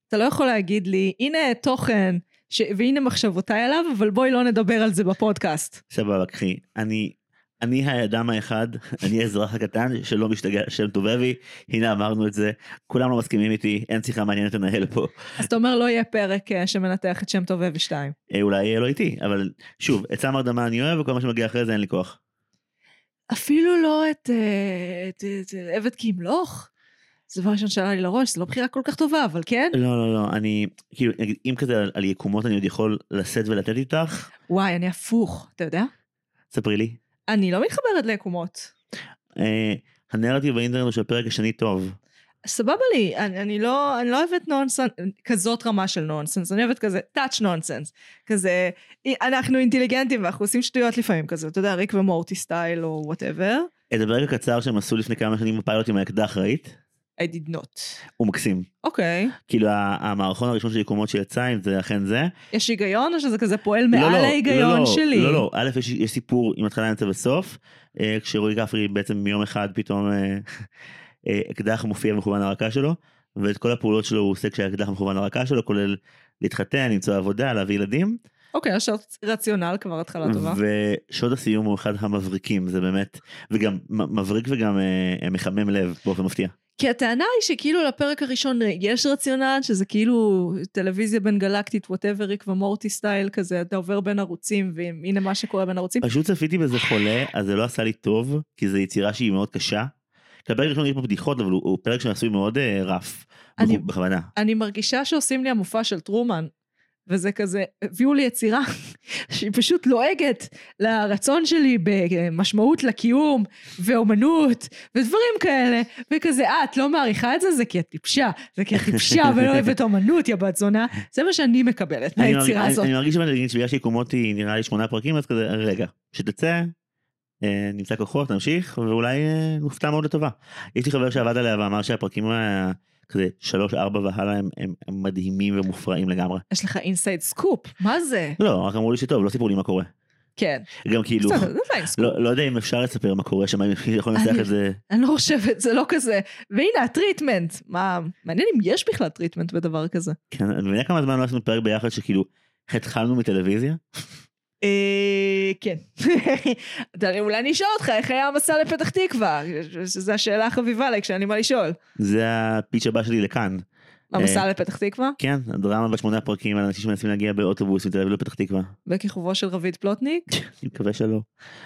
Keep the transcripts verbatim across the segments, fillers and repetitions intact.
אתה לא יכול להגיד לי, הנה תוכן, ש... והנה מחשבותיי עליו, אבל בואי לא נדבר על זה בפודקאסט. סבבה, קחי. אני, אני האדם האחד, אני האזרח הקטן, שלא משתגע שם טובבי, הנה אמרנו את זה, כולם לא מסכימים איתי, אין שיחה מעניינת לנהל פה. אז אתה אומר, לא יהיה פרק שמנתח את שם טובבי שתיים. אולי יהיה לא איתי, אבל שוב, עצה מרדמה אני אוהב, וכל מה שמגיע אחרי זה אין לי כוח. אפילו לא את, את, את, את עבד כי ימלוך? זה דבר ראשון שעלה לי לראש, זה לא בחירה כל כך טובה, אבל כן? לא, לא, לא, אני, כאילו, אם כזה על, על יקומות אני עוד יכול לשאת ולתת איתך. וואי, אני הפוך, אתה יודע? ספרי לי. אני לא מתחברת ליקומות. אה, הנרטיב באינטרנט הוא שהפרק השני טוב. סבבה לי, אני, אני לא, אני לא אוהבת נונסנס, כזאת רמה של נונסנס, אני אוהבת כזה, touch nonsense, כזה, אנחנו אינטליגנטים ואנחנו עושים שטויות לפעמים כזה, אתה יודע, ריק ומורטי סטייל או whatever. את הפרק הקצר שהם עשו לפני כמה שנים בפיילוט עם האקדח, ראית? I did not. הוא מקסים. אוקיי. כאילו המערכון הראשון של יקומות שיצא, אם זה אכן זה. יש היגיון או שזה כזה פועל מעל ההיגיון שלי? לא, לא, א', יש, יש סיפור עם התחלה אמצע וסוף, כשרועי כפרי בעצם מיום אחד פתאום אקדח מופיע במכוון הרקה שלו, ואת כל הפעולות שלו הוא עושה כשהאקדח במכוון הרקה שלו, כולל להתחתן, למצוא עבודה, להביא ילדים. אוקיי, יש רציונל כבר התחלה טובה. ושוד הסיום הוא אחד המבריקים, זה באמת, וגם מבריק וגם מחמם לב באופן מפתיע. כי הטענה היא שכאילו לפרק הראשון יש רציונל, שזה כאילו טלוויזיה בין גלקטית, whatever, ריק ומורטי סטייל כזה, אתה עובר בין ערוצים, והנה מה שקורה בין ערוצים. פשוט צפיתי בזה חולה, אז זה לא עשה לי טוב, כי זו יצירה שהיא מאוד קשה. הפרק הראשון יש פה בדיחות, אבל הוא פרק שעשוי מאוד רף, בכוונה. אני מרגישה שעושים לי המופע של טרומן, וזה כזה, הביאו לי יצירה שהיא פשוט לועגת לרצון שלי במשמעות לקיום ואומנות ודברים כאלה, וכזה, אה, את לא מעריכה את זה? זה כי את טיפשה, זה כי את טיפשה ולא אוהבת אומנות, יא בת זונה. זה מה שאני מקבלת מהיצירה הזאת. אני מרגיש שבגלל שיקומות היא נראה לי שמונה פרקים, אז כזה, רגע, שתצא, נמצא כוחות, נמשיך, ואולי נופתע מאוד לטובה. יש לי חבר שעבד עליה ואמר שהפרקים כזה שלוש, ארבע והלאה הם, הם, הם מדהימים ומופרעים לגמרי. יש לך אינסייד סקופ, מה זה? לא, רק אמרו לי שטוב, לא סיפרו לי מה קורה. כן. גם כאילו, לא, לא יודע אם אפשר לספר מה קורה, שמה יכול לנסח את זה. אני לא חושבת, זה לא כזה. והנה, הטריטמנט. מה, מעניין אם יש בכלל טריטמנט בדבר כזה. כן, אני מבינה כמה זמן לא עשינו פרק ביחד שכאילו, התחלנו מטלוויזיה? כן. אולי אני אשאל אותך, איך היה המסע לפתח תקווה? שזו השאלה החביבה עליי כשאני מה לשאול. זה הפיץ' הבא שלי לכאן. המסע לפתח תקווה? כן, הדרמה בשמונה פרקים על אנשים שמנסים להגיע באוטובוס מתל אביב לפתח תקווה. בכיכובו של רביד פלוטניק? אני מקווה שלא.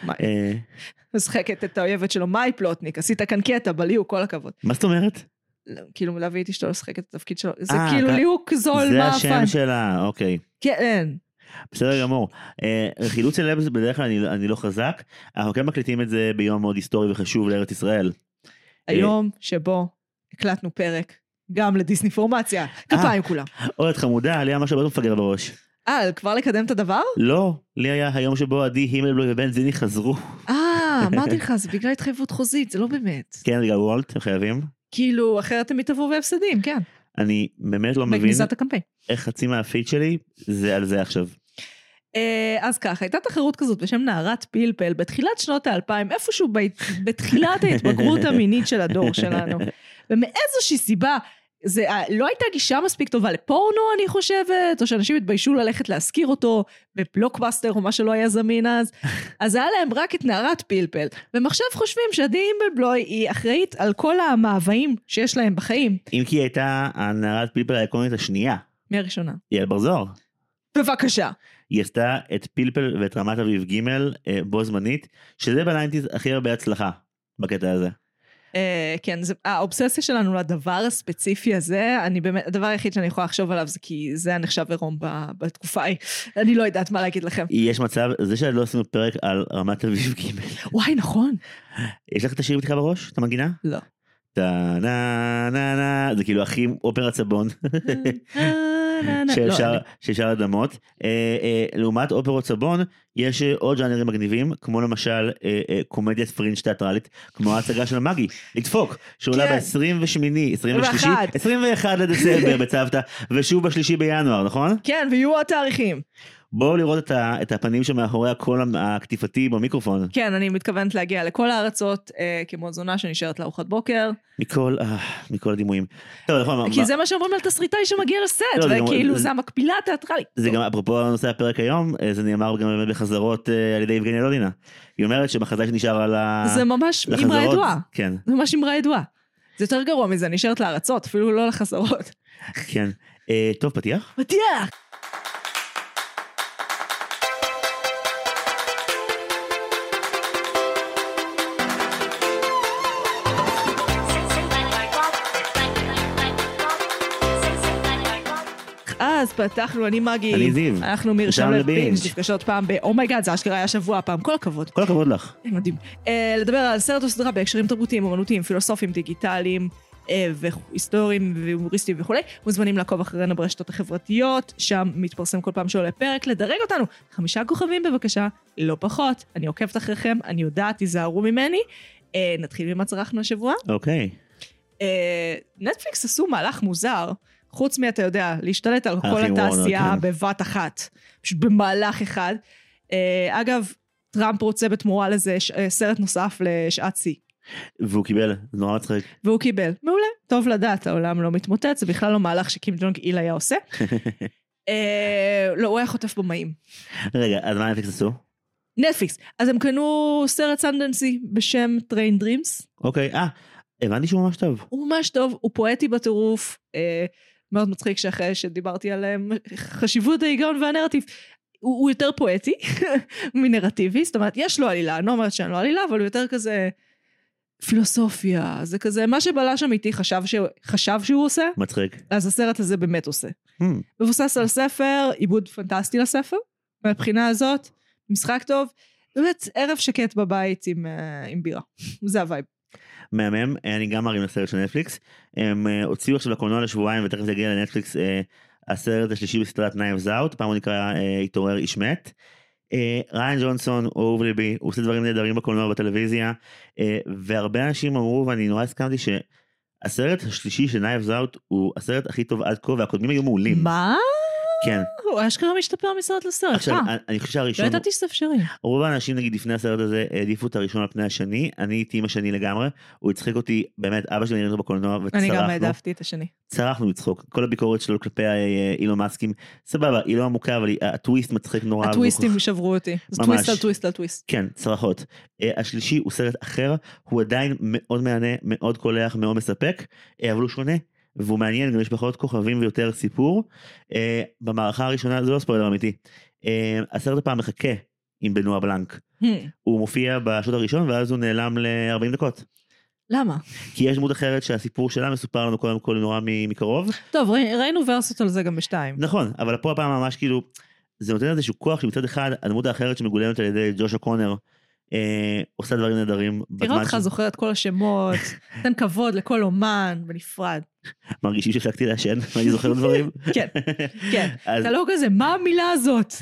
משחקת את האויבת שלו, מאי פלוטניק, עשית כאן קטע בליהוק, כל הכבוד. מה זאת אומרת? כאילו להביא את אשתו לשחק את התפקיד שלו, זה כאילו ליהוק זול מאפן. זה השם שלה, אוקיי. כן. בסדר גמור. חילוץ סלבס בדרך כלל אני, אני לא חזק, אנחנו כן מקליטים את זה ביום מאוד היסטורי וחשוב לארץ ישראל. היום שבו הקלטנו פרק גם לדיסני פורמציה, כפיים כולם. אוהד חמודה, לי היה משהו בטח מפגר בראש. אה, כבר לקדם את הדבר? לא, לי היה היום שבו עדי הימלבלוי ובן זיני חזרו. אה, אמרתי לך, זה בגלל התחייבות חוזית, זה לא באמת. כן, בגלל וולט, הם חייבים. כאילו, אחרת הם יתעברו והפסדים, כן. אני באמת לא מבין איך חצי מהפיד שלי זה על זה עכשיו. אז ככה, הייתה תחרות כזאת בשם נערת פלפל, בתחילת שנות האלפיים, איפשהו בתחילת ההתבגרות המינית של הדור שלנו, ומאיזושהי סיבה, זה לא הייתה גישה מספיק טובה לפורנו, אני חושבת, או שאנשים התביישו ללכת להזכיר אותו בבלוקבאסטר או מה שלא היה זמין אז, אז היה להם רק את נערת פלפל, ומחשב חושבים שעדי הימלבלוי היא אחראית על כל המאוויים שיש להם בחיים. אם כי הייתה הנערת פלפל האיקונית השנייה. מי הראשונה? יעל בר זוהר. בבקשה. היא עשתה את פלפל ואת רמת אביב ג' בו זמנית, שזה בניינטיז הכי הרבה הצלחה בקטע הזה. כן, האובססיה שלנו לדבר הספציפי הזה, אני באמת, הדבר היחיד שאני יכולה לחשוב עליו זה כי זה הנחשב עירום בתקופה ההיא, אני לא יודעת מה להגיד לכם. יש מצב, זה שלא עשינו פרק על רמת אביב ג'. וואי, נכון. יש לך את השיר בתך בראש? אתה מנגינה? לא. טה נה נה נה, זה כאילו הכי אופרת סבון. שאפשר לדמות. לעומת אופרות סבון יש עוד ז'אנרים מגניבים, כמו למשל קומדיית פרינג' תיאטרלית, כמו ההצגה של המאגי, לדפוק, שעולה ב-עשרים ושמונה, עשרים ואחד לדצמבר בצוותא, ושוב בשלישי בינואר, נכון? כן, ויהיו התאריכים. בואו לראות את, ה, את הפנים שמאחורי הקול הכתיפתי במיקרופון. כן, אני מתכוונת להגיע לכל הארצות, אה, כמו זונה שנשארת לארוחת בוקר. מכל, אה, מכל הדימויים. טוב, נכון, כי מה... זה מה שאומרים על תסריטאי שמגיע לסט, לא, זה וכאילו גם, זה המקבילה התיאטרלית. זה גם, אפרופו נושא הפרק היום, זה נאמר גם באמת בחזרות אה, על ידי יבגניה לודינה. היא אומרת שמחזאי שנשאר על ה... זה ממש אמרה ידועה. כן. זה ממש אמרה ידועה. זה יותר גרוע מזה, נשארת לארצות, אפילו לא לחזרות. כן. אה, טוב, פתיח? פתיח! אז פתחנו, אני מגי. אני זיו. אנחנו מרשם לבינג' נפגשות פעם ב-אומייגאד, זה אשכרה היה שבוע פעם, כל הכבוד. כל הכבוד לך. מדהים. לדבר על סרט או סדרה בהקשרים תרבותיים, אומנותיים, פילוסופיים, דיגיטליים, והיסטוריים והומוריסטיים וכו'. מוזמנים לעקוב אחרינו ברשתות החברתיות, שם מתפרסם כל פעם שעולה פרק, לדרג אותנו. חמישה כוכבים בבקשה, לא פחות. אני עוקבת אחריכם, אני יודעת, תיזהרו ממני. נתחיל ממה צרכנו השבוע. אוקיי. נטפליקס עשו מהלך מוזר, חוץ מי אתה יודע, להשתלט על כל התעשייה בבת אחת, פשוט במהלך אחד. אגב, טראמפ רוצה בתמורה לזה סרט נוסף לשעת שיא. והוא קיבל, זה נורא מצחיק. והוא קיבל, מעולה, טוב לדעת, העולם לא מתמוטט, זה בכלל לא מהלך שקים ג'ונג איל היה עושה. לא, הוא היה חוטף במאים. רגע, אז מה נטפליקס עשו? נטפליקס, אז הם קנו סרט סנדנסי בשם Train Dreams. אוקיי, אה, הבנתי שהוא ממש טוב. הוא ממש טוב, הוא פואטי בטירוף, מאוד מצחיק שאחרי שדיברתי על חשיבות ההיגיון והנרטיב, הוא, הוא יותר פואטי מנרטיבי, זאת אומרת, יש לו עלילה, אני לא אומרת שאין לו עלילה, אבל הוא יותר כזה פילוסופיה, זה כזה, מה שבלש אמיתי חשב, ש... חשב שהוא עושה, מצחיק. אז הסרט הזה באמת עושה. Hmm. מבוסס על ספר, עיבוד פנטסטי לספר, מהבחינה הזאת, משחק טוב, באמת ערב שקט בבית עם, עם בירה, זה הווייב. מהמם, אני גם מרים לסרט של נטפליקס, הם הוציאו עכשיו לקולנוע לשבועיים ותכף זה יגיע לנטפליקס, הסרט השלישי בסדרת Knives Out, פעם הוא נקרא התעורר איש מת, ריין ג'ונסון אהוב ליבי, הוא עושה דברים נהדרים בקולנוע בטלוויזיה, והרבה אנשים אמרו ואני נורא הסכמתי שהסרט השלישי של Knives Out הוא הסרט הכי טוב עד כה והקודמים היו מעולים. מה? כן. הוא אשכרה משתפר מסרט לסרט. עכשיו, אני חושב שהראשון... לא ידעתי שזה אפשרי. רוב האנשים, נגיד, לפני הסרט הזה, העדיפו את הראשון על פני השני, אני הייתי עם השני לגמרי, הוא הצחיק אותי, באמת, אבא שלי נראינו בקולנוע, וצרחנו. אני גם העדפתי את השני. צרחנו לצחוק. כל הביקורת שלו כלפי אילון מאסקים, סבבה, היא לא עמוקה, אבל הטוויסט מצחיק נורא. הטוויסטים שברו אותי. זה טוויסט על טוויסט על טוויסט. כן, צרחות. השלישי הוא סרט אחר, הוא עדיין מאוד מענה, מאוד קולח, מאוד מספק, אבל הוא שונה. והוא מעניין, גם יש פחות כוכבים ויותר סיפור. Uh, במערכה הראשונה, זה לא ספוילר אמיתי, uh, הסרט הפעם מחכה עם בנוע בלנק. Hmm. הוא מופיע בשוט הראשון, ואז הוא נעלם ל-ארבעים דקות. למה? כי יש דמות אחרת שהסיפור שלה מסופר לנו קודם כל נורא מקרוב. טוב, ראינו ורסות על זה גם בשתיים. נכון, אבל פה הפעם ממש כאילו, זה נותן איזשהו כוח שמצד אחד, הדמות האחרת שמגולמת על ידי ג'ושה קונר, אה, עושה דברים נהדרים. תראה אותך זוכר את כל השמות, תן כבוד לכל אומן בנפרד. מרגישים שהפסקתי לעשן, ואני זוכר דברים. כן, כן. אתה לא כזה, מה המילה הזאת?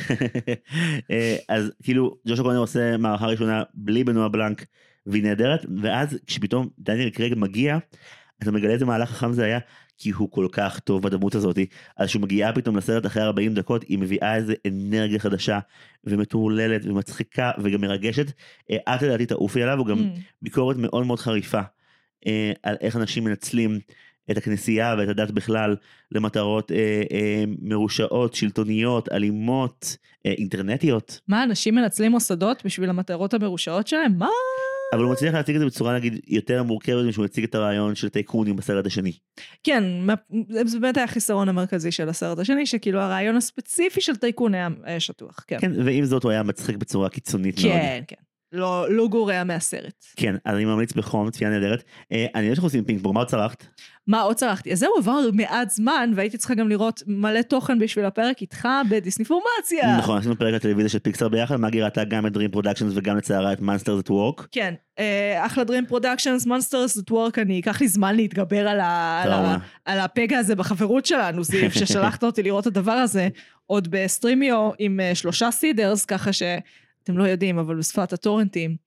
אז כאילו, ג'ושה קונר עושה מערכה ראשונה בלי בנוע בלנק, והיא נהדרת, ואז כשפתאום דניאל קרייג מגיע, אתה מגלה איזה מהלך חכם זה היה, כי הוא כל כך טוב בדמות הזאת, אז שהוא מגיעה פתאום לסרט אחרי ארבעים דקות, היא מביאה איזה אנרגיה חדשה, ומטורללת ומצחיקה, וגם מרגשת, את לדעתי תעופי עליו, הוא גם ביקורת מאוד מאוד חריפה, על איך אנשים מנצלים את הכנסייה ואת הדת בכלל, למטרות מרושעות, שלטוניות, אלימות, אינטרנטיות. מה, אנשים מנצלים מוסדות בשביל המטרות המרושעות שלהם? מה? אבל הוא מצליח להציג את זה בצורה, נגיד, יותר מורכבת משהוא הציג את הרעיון של טייקונים בסרט השני. כן, זה באמת היה החיסרון המרכזי של הסרט השני, שכאילו הרעיון הספציפי של טייקון היה שטוח, כן. כן, ועם זאת הוא היה מצחיק בצורה קיצונית מאוד. כן, כן. לא, לא גורע מהסרט. כן, אז אני ממליץ בחום, צפייה נהדרת. אה, אני יודע שאנחנו עושים פינג פונג, מה עוד צרכת? מה עוד צרכתי? אז זהו, עבר מעט זמן, והייתי צריכה גם לראות מלא תוכן בשביל הפרק איתך בדיסניפורמציה. נכון, עשינו פרק הטלוויזיה של פיקסאר ביחד, מגי ראתה גם את Dream Productions וגם לצערה את Monsters at Work. כן, אה, אחלה Dream Productions, Monsters at Work, אני אקח לי זמן להתגבר על, ה, על, ה, על הפגע הזה בחברות שלנו, זיו, ששלחת אותי לראות את הדבר הזה, עוד בסטרימיו עם שלושה סידרס, ככה ש... אתם לא יודעים, אבל בשפת הטורנטים,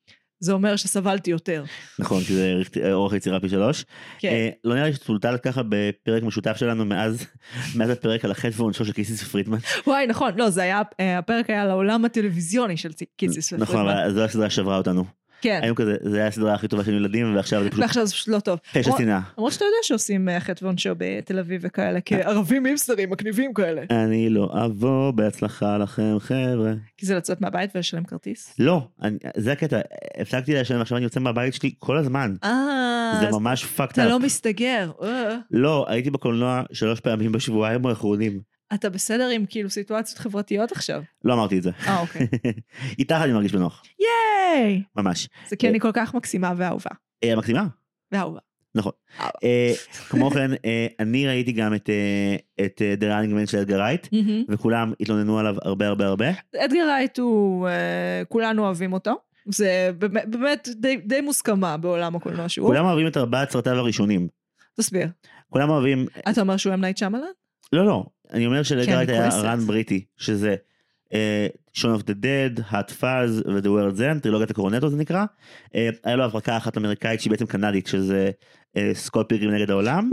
זה אומר שסבלתי יותר. נכון, כי זה אורך יצירה פי שלוש. כן. לא נראה לי שטולטלת ככה בפרק משותף שלנו מאז הפרק על החטא ועונשו של קיסיס ופרידמן. וואי, נכון, לא, זה היה, הפרק היה לעולם הטלוויזיוני של קיסיס ופרידמן. נכון, אבל זו הסדרה שברה אותנו. כן. היום כזה, זה היה הסדרה הכי טובה של ילדים, ועכשיו זה פשוט... ועכשיו זה פשוט לא טוב. פשע שנאה. למרות שאתה יודע שעושים חטא ועונשו בתל אביב וכאלה, כערבים אימסטרים, מקניבים כאלה. אני לא אבוא בהצלחה לכם, חבר'ה. כי זה לצאת מהבית ולשלם כרטיס? לא, זה הקטע, הפסקתי לשלם, עכשיו אני יוצא מהבית שלי כל הזמן. אה, זה ממש פאקט אתה לא מסתגר. לא, הייתי בקולנוע שלוש פעמים בשבועיים האחרונים. אתה בסדר עם כאילו סיטואציות חברתיות עכשיו? לא אמרתי את זה. אה, אוקיי. איתך אני מרגיש בנוח. ייי! ממש. זה כי אני כל כך מקסימה ואהובה. מקסימה? ואהובה. נכון. כמו כן, אני ראיתי גם את The Running Man של אדגר רייט, וכולם התלוננו עליו הרבה הרבה הרבה. אדגר רייט הוא, כולנו אוהבים אותו. זה באמת די מוסכמה בעולם הקולנוע שהוא. כולם אוהבים את ארבעת סרטיו הראשונים. תסביר. כולם אוהבים... אתה אומר שהוא M. Night Shyamalan? לא, לא. אני אומר שלאדגר רייט היה רן בריטי, שזה Shaun of the Dead, Hot Fuzz ו-The World's End, טרילוגיית הקורנטו זה נקרא. היה לו הברקה אחת אמריקאית שהיא בעצם קנדית, שזה סקוט פיגרים נגד העולם.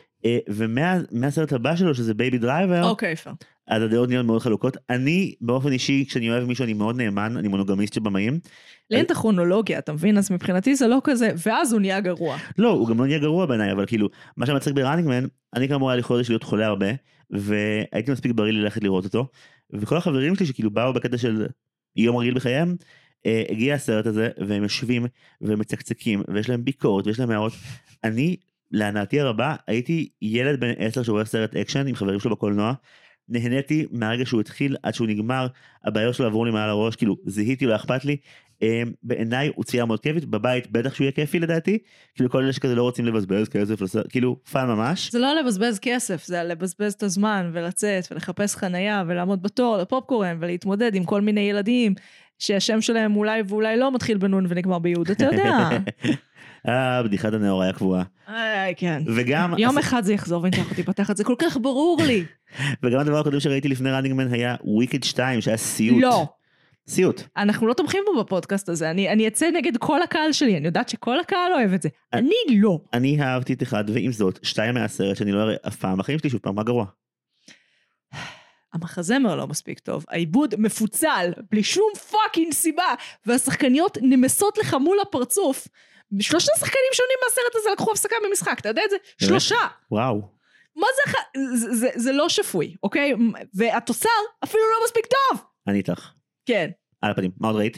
ומהסרט הבא שלו, שזה בייבי דרייבר, אוקיי, פייר. אז הדעות נהיות מאוד חלוקות. אני, באופן אישי, כשאני אוהב מישהו, אני מאוד נאמן, אני מונוגמיסט שבמאים. לי אין את הכרונולוגיה, אתה מבין? אז מבחינתי זה לא כזה, ואז הוא נהיה גרוע. לא, הוא גם לא נהיה גרוע בעיניי, אבל כאילו, מה שמצחיק בראנינג מן, אני כאמור היה לי חודש להיות חולה הרבה, והייתי מספיק בריא ללכת לראות אותו, וכל החברים שלי שכאילו באו בקטע של יום רגיל בחייהם, הגיע הסרט הזה, והם יושבים ומצקצקים, ויש להם ביקורת, ויש להם הערות. אני, להנאתי הרבה, הייתי ילד בן עשר שרואה סרט אקשן עם חברים שלו בקולנוע, נהניתי מהרגע שהוא התחיל עד שהוא נגמר, הבעיות שלו עברו לי מעל הראש, כאילו זיהיתי, לא אכפת לי, בעיניי הוא צייר מאוד כיפית, בבית בטח שהוא יהיה כיפי לדעתי, כאילו כל אלה שכזה לא רוצים לבזבז כסף, כאילו פן ממש. זה לא לבזבז כסף, זה לבזבז את הזמן ולצאת ולחפש חנייה ולעמוד בתור לפופקורן ולהתמודד עם כל מיני ילדים שהשם שלהם אולי ואולי לא מתחיל בנון ונגמר ביהוד, אתה יודע. אה, בדיחת הנאור היה קבועה. אה, כן. וגם... יום אחד זה יחזור ונצטרך אותי פתח את זה, כל כך ברור לי. וגם הדבר הקודם שראיתי לפני ראנינג מן היה וויקד שתיים, שהיה סיוט. לא. סיוט. אנחנו לא תומכים בו בפודקאסט הזה, אני, אני אצא נגד כל הקהל שלי, אני יודעת שכל הקהל אוהב את זה, אני לא. אני אהבתי את אחד, ועם זאת, שתיים מהסרט שאני לא אראה אף פעם, בחיים שלי שוב פעם, מה גרוע? המחזמר לא מספיק טוב, העיבוד מפוצל, בלי שום פאקינג סיבה, והשחקניות נמסות לך מול הפרצוף, שלושה שחקנים שונים מהסרט הזה לקחו הפסקה במשחק, אתה יודע את זה? שלושה. וואו. מה זה, זה, זה, זה לא שפוי, אוקיי? והתוצר אפילו לא מספיק טוב. אני איתך. כן. על הפנים, מה עוד ראית?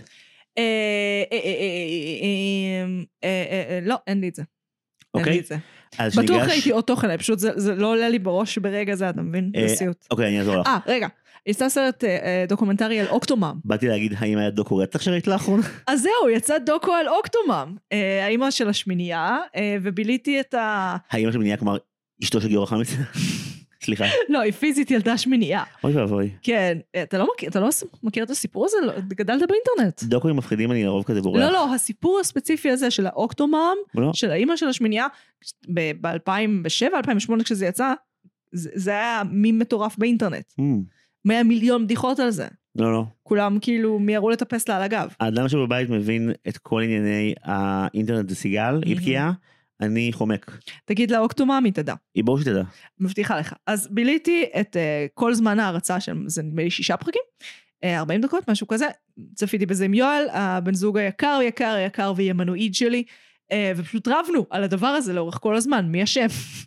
לא, אין לי את זה. אוקיי. בטוח ראיתי עוד תוכן, פשוט זה לא עולה לי בראש ברגע זה, אתה מבין? זה סיוט. אוקיי, אני אעזור לך. אה, רגע. יצא סרט דוקומנטרי על אוקטומם. באתי להגיד, האם היה דוקו רצח שראית לאחרון? אז זהו, יצא דוקו על אוקטומם. האמא של השמינייה, וביליתי את ה... האמא של השמינייה, כלומר, אשתו של גיורא חמיץ? סליחה. לא, היא פיזית ילדה שמינייה. אוי ואבוי. כן, אתה לא מכיר, אתה לא מכיר את הסיפור הזה? גדלת באינטרנט. דוקוים מפחידים, אני לרוב כזה בורח. לא, לא, הסיפור הספציפי הזה של האוקטומם, של האמא של השמינייה, ב-אלפיים ושבע אלפיים ושמונה כשזה יצא, זה היה מי מטורף באינטרנט. מאה מיליון בדיחות על זה. לא, לא. כולם כאילו מיירו לטפס לה על הגב. האדם שבבית מבין את כל ענייני האינטרנט זה סיגל, היא בקיאה, אני חומק. תגיד לה אוקטומם, היא תדע. היא ברור שתדע. מבטיחה לך. אז ביליתי את כל זמן ההרצאה של, זה נדמה לי שישה פרקים, ארבעים דקות, משהו כזה. צפיתי בזה עם יואל, הבן זוג היקר, יקר, יקר וימנואיד שלי, ופשוט רבנו על הדבר הזה לאורך כל הזמן, מי השם?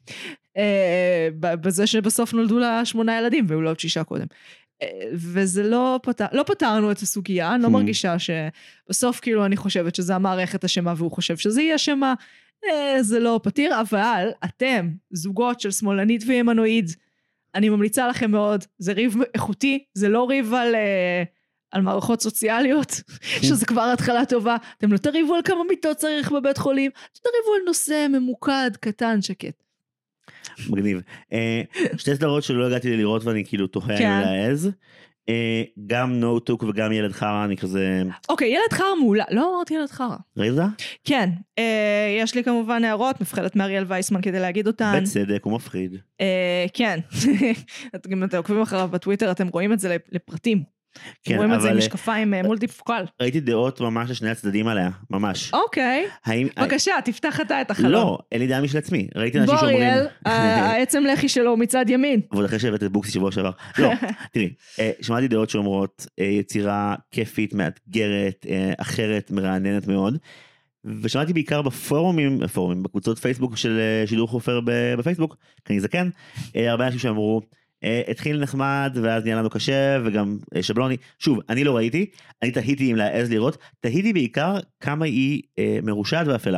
בזה שבסוף נולדו לה שמונה ילדים, והוא לא עוד שישה קודם. וזה לא פתר, לא פתרנו את הסוגיה, אני לא מרגישה שבסוף כאילו אני חושבת שזה המערכת השמה, והוא חושב שזה היא השמה, זה לא פתיר, אבל אתם, זוגות של שמאלנית וימנואיד, אני ממליצה לכם מאוד, זה ריב איכותי, זה לא ריב על... על מערכות סוציאליות, שזה כבר התחלה טובה, אתם לא תריבו על כמה מיטות צריך בבית חולים, תריבו על נושא ממוקד, קטן, שקט. מגניב. שתי סדרות שלא הגעתי לראות ואני כאילו תוהה אם להעז, גם נוטוק וגם ילד חרה, אני כזה... אוקיי, ילד חרה מעולה, לא אמרתי ילד חרה. ראית? כן, יש לי כמובן הערות, מפחדת מאריאל וייסמן כדי להגיד אותן. בצדק, הוא מפחיד. כן, אם אתם עוקבים אחריו בטוויטר, אתם רואים את זה לפרטים. כן, רואים את זה עם אבל משקפיים מולטי-פוקל. ראיתי דעות ממש לשני הצדדים עליה, ממש. אוקיי, האם- בבקשה, תפתח אתה את החלום. לא, אין לי דעה משל עצמי. ראיתי אנשים בוא שאומרים... אריאל, העצם לחי שלו מצד ימין. ועוד אחרי שהבאת את בוקסי שבוע שעבר. לא, תראי, אה, שמעתי דעות שאומרות אה, יצירה כיפית, מאתגרת, אה, אחרת, מרעננת מאוד, ושמעתי בעיקר בפורומים, בפורומים, בקבוצות פייסבוק של אה, שידור חופר ב- בפייסבוק, כי אני זקן, אה, הרבה אנשים שאמרו, אה, התחיל נחמד ואז נהיה לנו קשה וגם אה, שבלוני. שוב, אני לא ראיתי, אני תהיתי אם להעז לראות, תהיתי בעיקר כמה היא אה, מרושעת ואפלה.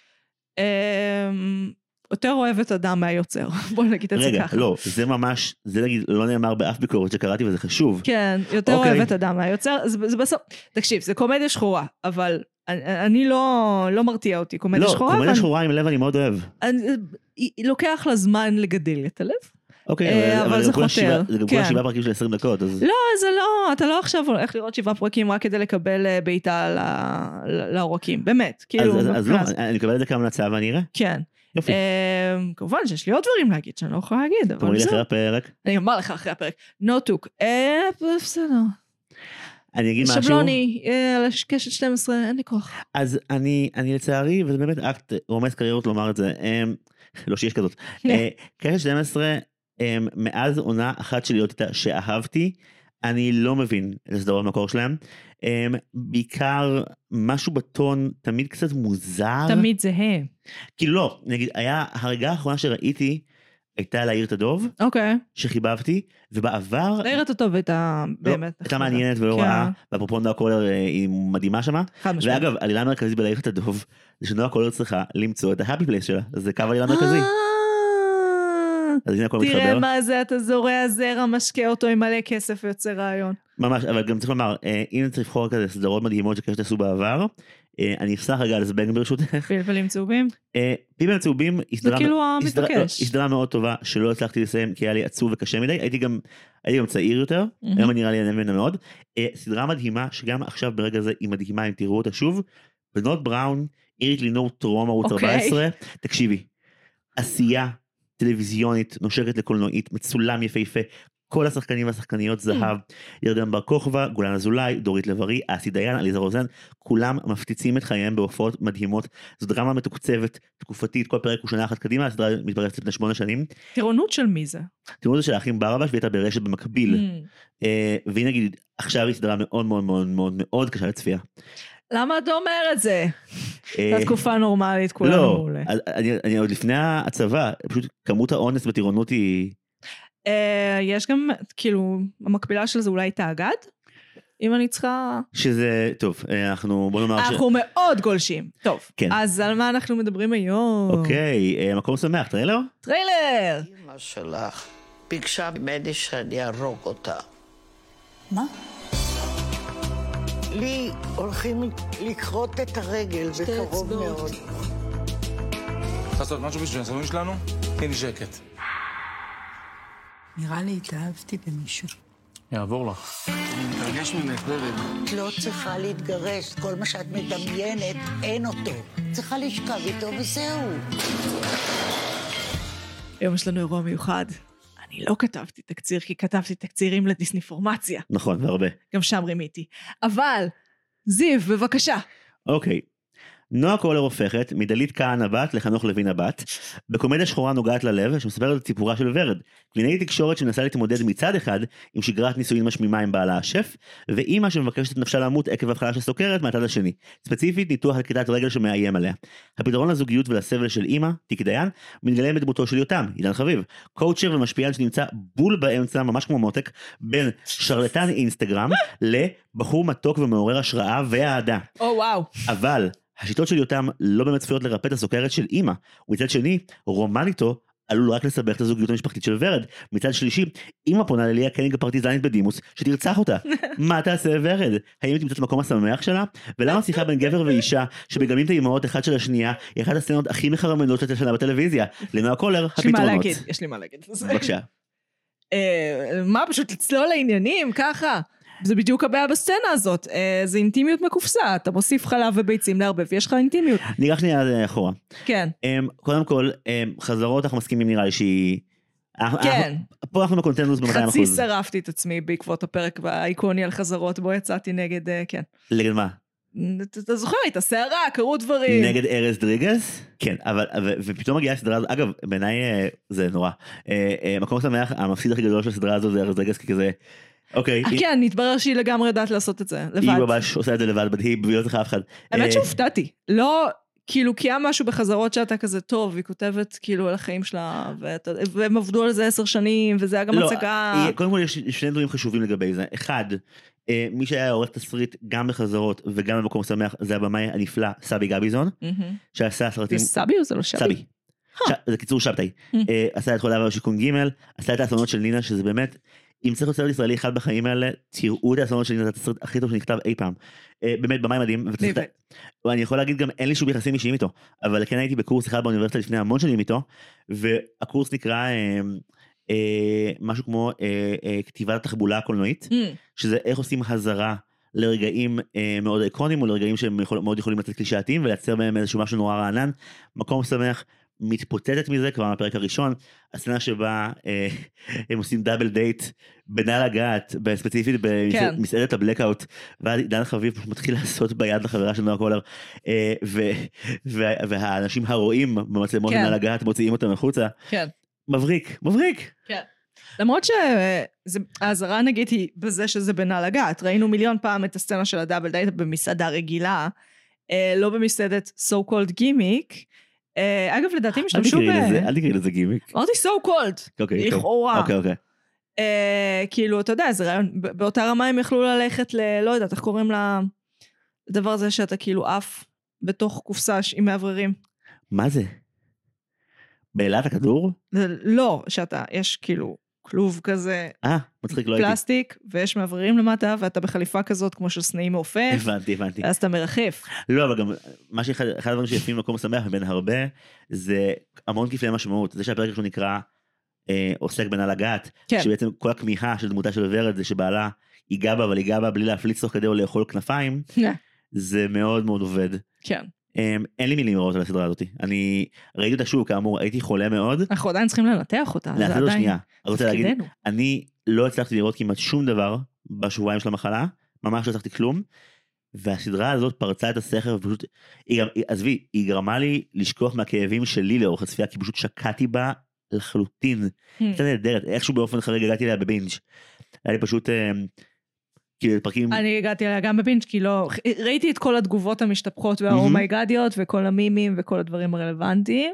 אמ, יותר אוהבת אדם מהיוצר, בוא נגיד את זה רגע, ככה. לא, זה ממש, זה נגיד, לא נאמר באף ביקורת שקראתי וזה חשוב. כן, יותר אוקיי. אוהבת אדם מהיוצר, זה זה בסוף, תקשיב, זה קומדיה שחורה, אבל אני אני לא לא מרתיע אותי, קומדיה לא, שחורה, קומדיה אבל שחורה עם לב אני מאוד אוהב. אני- היא- היא לוקח לה זמן לגדל את הלב. אוקיי, אה, אבל אבל זה זה גם כולה חותר, שבעה- זה גם כולה כן. שבעה פרקים של עשרים דקות, אז... לא, זה לא, אתה לא עכשיו הולך לראות שבעה פרקים רק כדי לקבל אה, בעיטה ל- ל- לעורקים, באמת, כאילו, אז- אז לא, מבחינת- אני אקבל את זה כהמלצה ואני אראה. כן. יופי. אמ, כמובן שיש לי עוד דברים להגיד שאני לא יכולה להגיד, תאמרי אבל לי זהו. אחרי הפרק. אני אומר לך אחרי הפרק. נוטוק, אה, בסדר. אני אגיד משהו. שבלוני, אה, על קשת שתים עשרה, אין לי כוח. אז אני, אני לצערי, וזה באמת אקט רומס קריירות לומר את זה, אמ, לא שיש כזאת. אה, קשת שתים עשרה, אמ, מאז עונה אחת של להיות איתה שאהבתי, אני לא מבין את הסדרות המקור שלהם. אמ, בעיקר משהו בטון תמיד קצת מוזר. תמיד זה הם. כאילו לא, נגיד, היה הרגע האחרונה שראיתי, הייתה להעיר את הדוב, אוקיי. שחיבבתי, ובעבר... להעיר את הטוב הייתה לא, באמת. הייתה מעניינת ולא כן. רעה, ואפרופו נועה קולר אה, היא מדהימה שמה, חד משמעית. ואגב, עלילה מרכזית בלהעיר את הדוב, זה שנועה קולר צריכה למצוא את ההפי פלייס שלה, אז זה קו עלילה מרכזי, אה, אז הנה הכל תראה מתחבר, מה זה, אתה זורע זרע, משקה אותו עם מלא כסף ויוצא רעיון. ממש, אבל גם צריך לומר, אה, אם צריך לבחור כזה סדרות מדהימות שקשת עשו בעבר, אה, אני אפסח רגע על זבנג ברשותך, פלפלים צהובים. אה, פלפלים צהובים, היא זה סדרה- כאילו היא סדרה- לא, המתבקש. היא סדרה מאוד טובה, שלא הצלחתי לסיים, כי היה לי עצוב וקשה מדי, הייתי גם, הייתי גם צעיר יותר, מהמם. היום אני נראה לי נהנה ממנה מאוד, אה, סדרה מדהימה, שגם עכשיו ברגע הזה היא מדהימה, אם תראו אותה שוב, בנות בראון, אירית לינור טרום ערוץ אוקיי. ארבע עשרה, תקשיבי, עשייה טלוויזיונית, נושקת לקולנועית, מצולם יפהפה, כל השחקנים והשחקניות זהב, ירדן בר כוכבא, גולן אזולאי, דורית לב-ארי, אסי דיין, עליזה רוזן, כולם מפציצים את חייהם בהופעות מדהימות, זו דרמה מתוקצבת, תקופתית, כל פרק הוא שנה אחת קדימה, הסדרה מתפרסת לפני שמונה שנים, טירונות של מי זה? תראו את זה של האחים ברבש, והייתה ברשת במקביל, Mm. אה, והיא נגיד, עכשיו היא סדרה מאוד מאוד מאוד מאוד מאוד קשה לצפייה. למה אתה אומר את זה? אה, זו תקופה נורמלית, כולנו לא, מעולה. אז אני אני עוד לפני הצבא, פשוט כמות האונס בטירונות היא... אה, יש גם, כאילו, המקבילה של זה אולי תאגד? אם אני צריכה... שזה, טוב, אה, אנחנו, בוא נאמר ש... אנחנו מאוד גולשים. טוב, כן. אז על מה אנחנו מדברים היום? אוקיי, אה, מקום שמח, טריילר? טריילר! אמא שלך ביקשה ממני שאני ארוג אותה. מה? לי הולכים לכרות את הרגל בקרוב מאוד. לעשות משהו בשביל הסבבים שלנו? תני לי שקט. נראה לי התאהבתי במישהו. יעבור לך. אני מתרגש ממך, ורד. את לא צריכה להתגרש, כל מה שאת מדמיינת, אין אותו. צריכה לשכב איתו וזהו. היום יש לנו אירוע מיוחד. אני לא כתבתי תקציר, כי כתבתי תקצירים לדיסניפורמציה. נכון, והרבה. גם שם רימיתי. אבל, זיו, בבקשה. אוקיי. נועה קולר הופכת מדלית כהן הבת לחנוך לוין הבת, בקומדיה שחורה נוגעת ללב שמספרת את סיפורה של ורד, קלינאית תקשורת שמנסה להתמודד מצד אחד עם שגרת נישואין משמימה עם בעלה השף, ואימא שמבקשת את נפשה למות עקב הבחנה של סוכרת מהצד השני, ספציפית ניתוח על כריתת רגל שמאיים עליה. הפתרון לזוגיות ולסבל של אימא, תיקי דיין, מתגלם בדמותו של יותם, עידן חביב, קואוצ'ר ומשפיען שנמצא בול באמצע, ממש כמו מותק, בין שרלטן אינסטגרם לבחור מתוק ומעורר השראה ואהדה. או וואו. אבל השיטות של יותם לא באמת צפויות לרפא את הסוכרת של אימא, ומצד שני, רומן איתו עלול רק לסבך את הזוגיות המשפחתית של ורד. מצד שלישי, אימא פונה לליה קניג הפרטיזנית בדימוס שתרצח אותה. מה תעשה ורד? האם תמצא את המקום השמח שלה? ולמה שיחה בין גבר ואישה שמגלמים את האימהות אחד של השנייה היא אחת הסצנות הכי מחרמנות של השנה בטלוויזיה? לנועה קולר, יש לי מה הפתרונות. להגיד, יש לי מה להגיד. בבקשה. אה, מה, פשוט לצלול לעניינים, ככה? זה בדיוק הבעיה בסצנה הזאת, אה, זה אינטימיות מקופסה, אתה מוסיף חלב וביצים להרבב, ויש לך אינטימיות. ניגש שנייה אחורה. כן. קודם כל, חזרות אנחנו מסכימים נראה לי שהיא... כן. פה אנחנו בקונצנזוס ב-מאתיים אחוז. חצי שרפתי את עצמי בעקבות הפרק האיקוני על חזרות, בו יצאתי נגד, כן. נגד מה? אתה זוכר, הייתה שערה, קרו דברים. נגד ארז דריגס? כן, אבל, ופתאום מגיעה הסדרה הזאת, אגב, בעיניי זה נורא. מקום שמח, המפסיד הכי גדול של הסדרה הזאת זה ארז דריגס, כי כזה, אוקיי. כן, נתברר שהיא לגמרי יודעת לעשות את זה, לבד. היא ממש עושה את זה לבד, היא בלי אותך אף אחד. האמת שהופתעתי, לא, כאילו, כי היה משהו בחזרות שאתה כזה טוב, היא כותבת כאילו על החיים שלה, והם עבדו על זה עשר שנים, וזה היה גם הצגה. קודם כל יש שני דברים חשובים לגבי זה. אחד, מי שהיה עורך תסריט גם בחזרות וגם במקום שמח, זה הבמאי הנפלא, סבי גביזון, שעשה סרטים... זה סבי או זה לא שבי? סבי. זה קיצור שבתאי. עשה את כל העבר שיקון ג', עשה את האסונות של נינה, שזה באמת, אם צריך להיות סרט ישראלי אחד בחיים האלה, תראו את האסונות של נינה, זה התסריט הכי טוב שנכתב אי פעם. באמת, במאי מדהים. ואני יכול להגיד גם, אין לי שום יחסים אישיים איתו, אבל כן הייתי בקורס אחד באוניברסיטה לפני המון שנים איתו, והקורס נקרא משהו כמו כתיבת התחבולה הקולנועית, שזה איך עושים הזרה לרגעים מאוד איקונים, או לרגעים שהם מאוד יכולים לצאת קלישאתיים, ולייצר בהם איזשהו משהו נורא רענן. מקום שמח מתפוצצת מזה כבר מהפרק הראשון, הסצנה שבה אה, הם עושים דאבל דייט בנהל הגעת, ספציפית במסעדת הבלקאוט, ואז דן חביב מתחיל לעשות ביד לחברה של נועה קולר, אה, ו, ו, והאנשים הרואים במצלמות כן. בנהל הגעת מוציאים אותם מחוצה. כן. מבריק, מבריק. כן. למרות שההזרה נגיד היא בזה שזה בנהל הגעת, ראינו מיליון פעם את הסצנה של הדאבל דייט במסעדה רגילה, אה, לא במסעדת so called gimmick, אגב, לדעתי משתמשו ב... אל תקראי לזה גימיק. אמרתי so called, לכאורה. אוקיי, אוקיי. כאילו, אתה יודע, זה רעיון, באותה רמה הם יכלו ללכת ל... לא יודעת, איך קוראים לדבר הזה שאתה כאילו עף בתוך קופסה עם מאווררים. מה זה? באילת הכדור? לא, שאתה, יש כאילו כלוב כזה, אה, מצחיק, לא הייתי. פלסטיק, ויש מאווררים למטה, ואתה בחליפה כזאת כמו של סנאים מעופף. הבנתי, הבנתי. ואז אתה מרחף. לא, אבל גם, מה שאחד הדברים שיפים במקום שמח מבין הרבה, זה המון כפלי משמעות. זה שהפרק שהוא נקרא, אה, עוסק בנהל הגעת, כן. שבעצם כל הכמיהה של דמותה של ורד, זה שבעלה ייגע בה, אבל ייגע בה בלי להפליץ תוך כדי או לאכול כנפיים, זה מאוד מאוד עובד. כן. אין לי מילים לראות על הסדרה הזאת. אני ראיתי אותה שוב, כאמור, הייתי חולה מאוד. אנחנו עדיין צריכים לנתח אותה. לעשות אותה שנייה. אני רוצה להגיד, אני לא הצלחתי לראות כמעט שום דבר בשבועיים של המחלה, ממש לא הצלחתי כלום, והסדרה הזאת פרצה את הסכר, ופשוט, עזבי, היא גרמה לי לשכוח מהכאבים שלי לאורך הצפייה, כי פשוט שקעתי בה לחלוטין. הייתה נהדרת, איכשהו באופן חריג הגעתי אליה בבינג'. היה לי פשוט... פרקים... אני הגעתי עליה גם בבינג' כי לא, ראיתי את כל התגובות המשתפכות והאומייגדיות וכל המימים וכל הדברים הרלוונטיים,